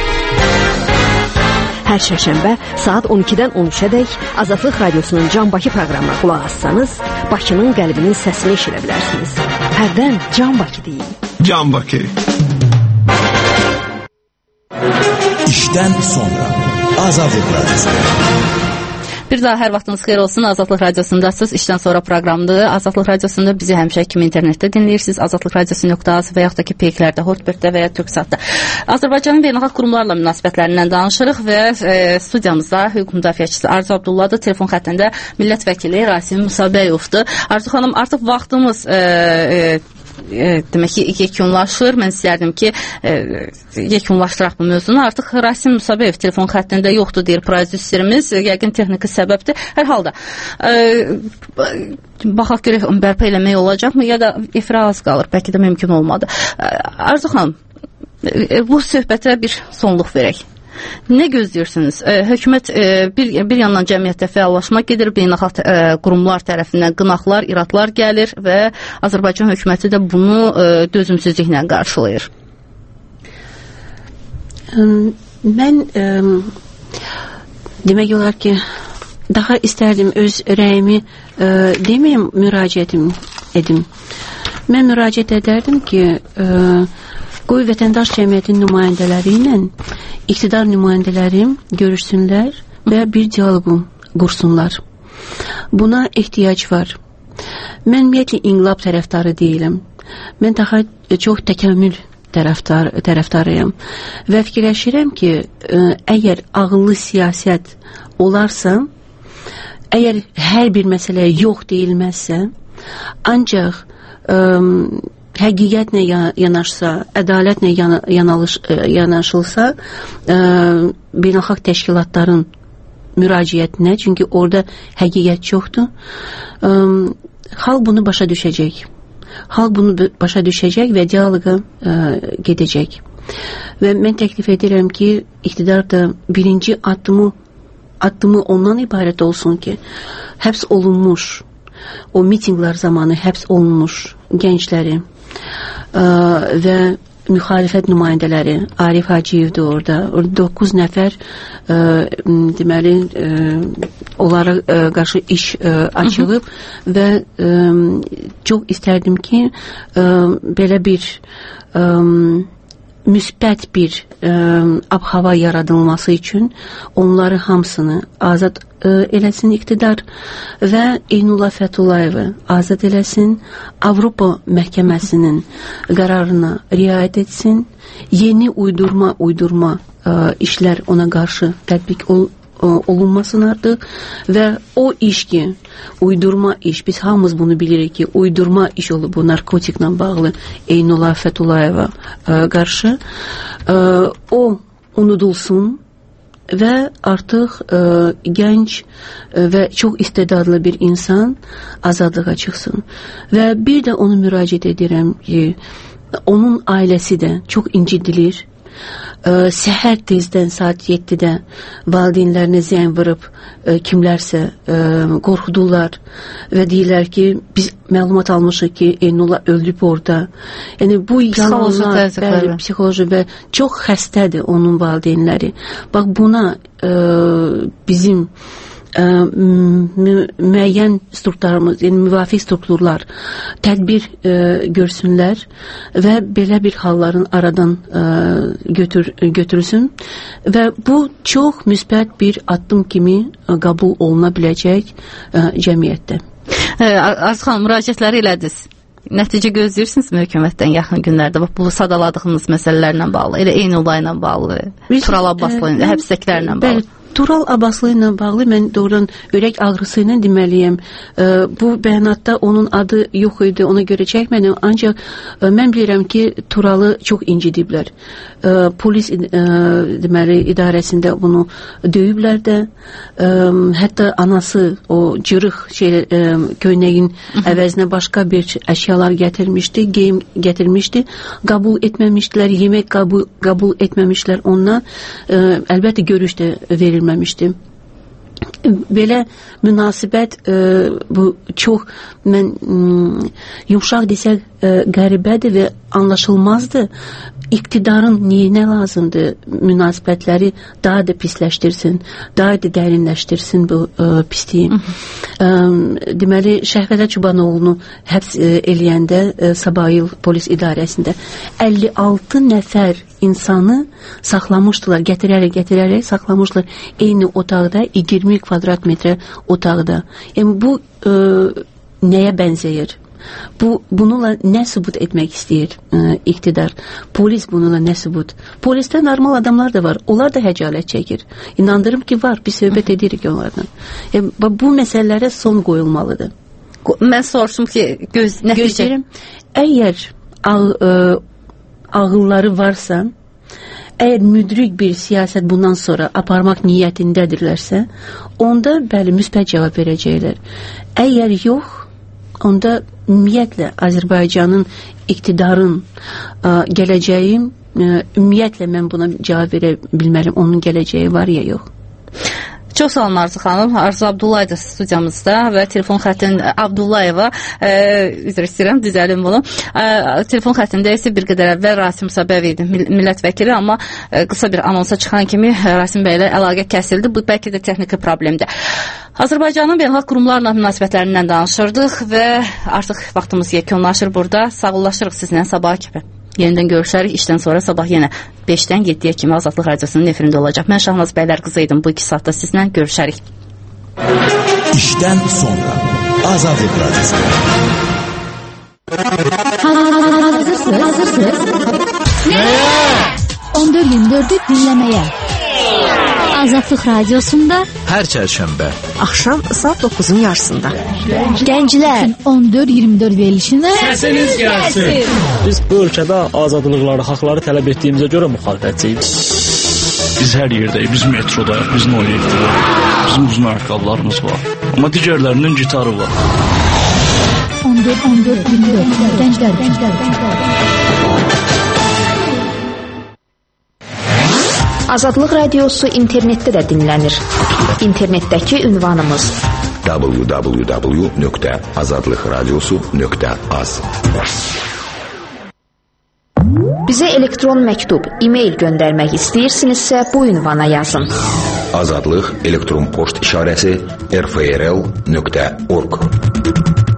Speaker 7: Hər şərşənbə saat 12-dən 13-ədək Azadlıq Radiosunun Can Bakı proqramına qulaq assanız, Bakının qəlbinin səsini eşidə bilərsiniz. Hərdən Can Bakı deyin.
Speaker 12: Can Bakı.
Speaker 1: İşdən sonra Azadlıq Radiosu.
Speaker 18: Bir daha hər vaxtınız xeyir olsun. Azadlıq Radiosundasınız. İşdən sonra proqramdır. Azadlıq Radiosunda bizi həmişə kimi internetdə dinləyirsiniz. azadlıqradiosu.az və yaxud da ki, peyklərdə, Hortbird-də və ya Türksatda. Azərbaycanın beynəlxalq qurumlarla münasibətlərindən danışırıq və studiyamızda hüquq müdafiəçisi Arzu Abdulladır. Telefon xəttində millət vəkili Rasim Musabbayevdir. Arzu xanım, artıq vaxtımız demək ki, yekunlaşır. Mən istərdim ki, yekunlaşdıraq bu mövzunu. Artıq Rasim Musabbayev telefon xəttində yoxdur, deyir prodüserimiz. Yəqin texniki səbəbdir. Hər halda baxaq görək bərpa eləmək olacaqmı, ya da efirə az qalır. Bəlkə də mümkün olmadı. Arzu xanım, bu söhbətə bir sonluq verək. Nə gözləyirsiniz? Hökumət bir yandan cəmiyyətdə fəallaşma gedir, beynəlxalq qurumlar tərəfindən qınaqlar, iradlar gəlir və Azərbaycan hökuməti də bunu dözümsüzlüklə qarşılayır.
Speaker 19: Mən demək olar ki, daha istərdim öz rəyimi deməyim, müraciət edim. Mən müraciət edərdim ki, qoy vətəndaş cəmiyyətin nümayəndələri ilə iqtidar nümayəndələri görüşsünlər və bir dialoqu qursunlar. Buna ehtiyac var. Mən ümumiyyətlə inqilab tərəfdarı deyiləm. Mən daha çox təkamül tərəfdarıyam. Və fikirləşirəm ki, əgər ağıllı siyasət olarsa, əgər hər bir məsələyə yox deyilməzsə, ancaq həqiqətlə yanaşsa, ədalətlə yanaşılsa, beynəlxalq təşkilatların müraciətinə, çünki orada həqiqət çoxdur, xalq bunu başa düşəcək. Xalq bunu başa düşəcək və dialoqa gedəcək. Və mən təklif edirəm ki, iqtidar da birinci addımı ondan ibarət olsun ki, həbs olunmuş, o mitinglər zamanı həbs olunmuş gəncləri və müxalifət nümayəndələri, Arif Hacıyevdir orada 9 nəfər deməli onlara qarşı iş açılıb və çox istərdim ki, belə bir müsbət bir ab-hava yaradılması üçün onları hamısını azad eləsin iqtidar və Eynullah Fəthullayevi azad eləsin, Avropa məhkəməsinin qərarına riayət etsin, yeni uydurma işlər ona qarşı tətbiq olunmasın artıq və o iş ki, uydurma iş, biz hamımız bunu bilirik ki, uydurma iş olub bu narkotiklə bağlı Eynullah Fətullayeva qarşı, o unudulsun və artıq gənc və çox istedadlı bir insan azadlığa çıxsın. Və bir də onu müraciət edirəm ki, onun ailəsi də çox incidilir. Səhər tezdən saat 7-də valideynlərinə zəng vurub kimlərsə qorxudurlar və deyirlər ki, biz məlumat almışıq ki, Eynullah öldüb orada. Yəni bu yalanlar, psixoloji və çox xəstədir onun valideynləri. Bax buna bizim müəyyən strukturlarımız, yəni müvafiq strukturlar tədbir görsünlər və belə bir halların aradan götürülsün və bu çox müsbət bir addım kimi qəbul oluna biləcək cəmiyyətdə.
Speaker 18: Aziz xanım, müraciətləri elədiniz. Nəticə gözləyirsinizmi hökumətdən yaxın günlərdə? Bax, bu sadaladığınız məsələlərlə bağlı, elə Eynullah ilə bağlı, Tural Abbaslı ilə, həbsdəkilərlə bağlı.
Speaker 19: Tural Abbaslı ilə bağlı mən doğrudan ürək ağrısı ilə deməliyəm. Bu bəyanatda onun adı yox idi, ona görə çəkmədim. Ancaq mən bilirəm ki, Turalı çox incidiblər. Polis deməli idarəsində bunu döyüblər də. Hətta anası o cırıq köynəyin əvəzinə başqa bir əşyalar gətirmişdi, geyim gətirmişdi. Qəbul etməmişdilər, yemək qəbul etməmişlər ondan. Əlbəttə görüş də verilmişdi. Belə münasibət bu çox mən yumşaq desək qəribədir və anlaşılmazdır. İqtidarın neyinə lazımdır münasibətləri daha da pisləşdirsin, daha da dərinləşdirsin bu pisliyi. Deməli, Şəhvələ Çubanoğlu'nu həbs eləyəndə Sabah il polis idarəsində 56 nəfər insanı saxlamışdılar, gətirərək saxlamışdılar eyni otaqda, 20 kvadrat metrə otaqda. Yəni bu nəyə bənzəyir? Bununla nə sübut etmək istəyir iqtidar? Polis bununla nə sübut? Polisdə normal adamlar da var. Onlar da həcalət çəkir. İnandırım ki, var. Biz söhbət edirik onlardan. Bu məsələlərə son qoyulmalıdır.
Speaker 18: Mən soruşum ki, nəticə?
Speaker 19: Əgər ağılları varsa, əgər müdrik bir siyasət bundan sonra aparmaq niyyətindədirlərsə, onda bəli, müsbət cavab verəcəklər. Əgər yox, onda ümumiyyətlə Azərbaycanın iqtidarın gələcəyi ümumiyyətlə mən buna cavab verə bilmərəm. Onun gələcəyi var ya yox.
Speaker 18: Çox sağ olun Arzu xanım. Arzu Abdullayevdir studiyamızda və telefon xəttin Abdullayeva, üzr istəyirəm, düzəlim bunu. Telefon xəttində isə bir qədər əvvəl Rasim Sabəv idi, millət vəkili, amma qısa bir anonsa çıxan kimi Rasim bəylə əlaqə kəsildi. Bu bəlkə də texniki problemdir. Azərbaycanın beynəlxalq qurumlarla münasibətlərindən danışırdıq və artıq vaxtımız yekunlaşır burada. Sağollaşırıq sizlə sabaha kimi. Yenidən görüşərik. İşdən sonra sabah yenə 5-dən 7-yə kimi Azadlıq Radiosunun efirində olacaq. Mən Şahnaz Bəylər qızı idim. Bu 2 saatda sizlə görüşərik.
Speaker 1: İşdən sonra Azadlıq Radiosu.
Speaker 2: Hazırsınız? Nəyə? 14-24'ü dinləməyə. Azadlıq Radiosunda
Speaker 3: hər çərşənbə
Speaker 7: axşam saat 9-un yarısında
Speaker 2: Gənclər 14-24 verilişində
Speaker 3: səsiniz gəlsin.
Speaker 23: Biz bu ölkədə azadlıqları, haqları tələb etdiyimizə görə müxalifətçiyik.
Speaker 8: Biz hər yerdəyik, biz metrodayıq, biz Noyevdəyik, bizim uzun ayaqqabılarımız var. Amma digərlərinin gitarı var.
Speaker 2: 14-24 Gənclər.
Speaker 24: Azadlıq Radiosu internetdə də dinlənir. İnternetdəki ünvanımız
Speaker 1: www.azadlıqradiosu.az.
Speaker 24: Bizə elektron məktub, e-mail göndərmək istəyirsinizsə bu ünvana yazın.
Speaker 1: Azadlıq elektron poçt işarəsi rfrl.org.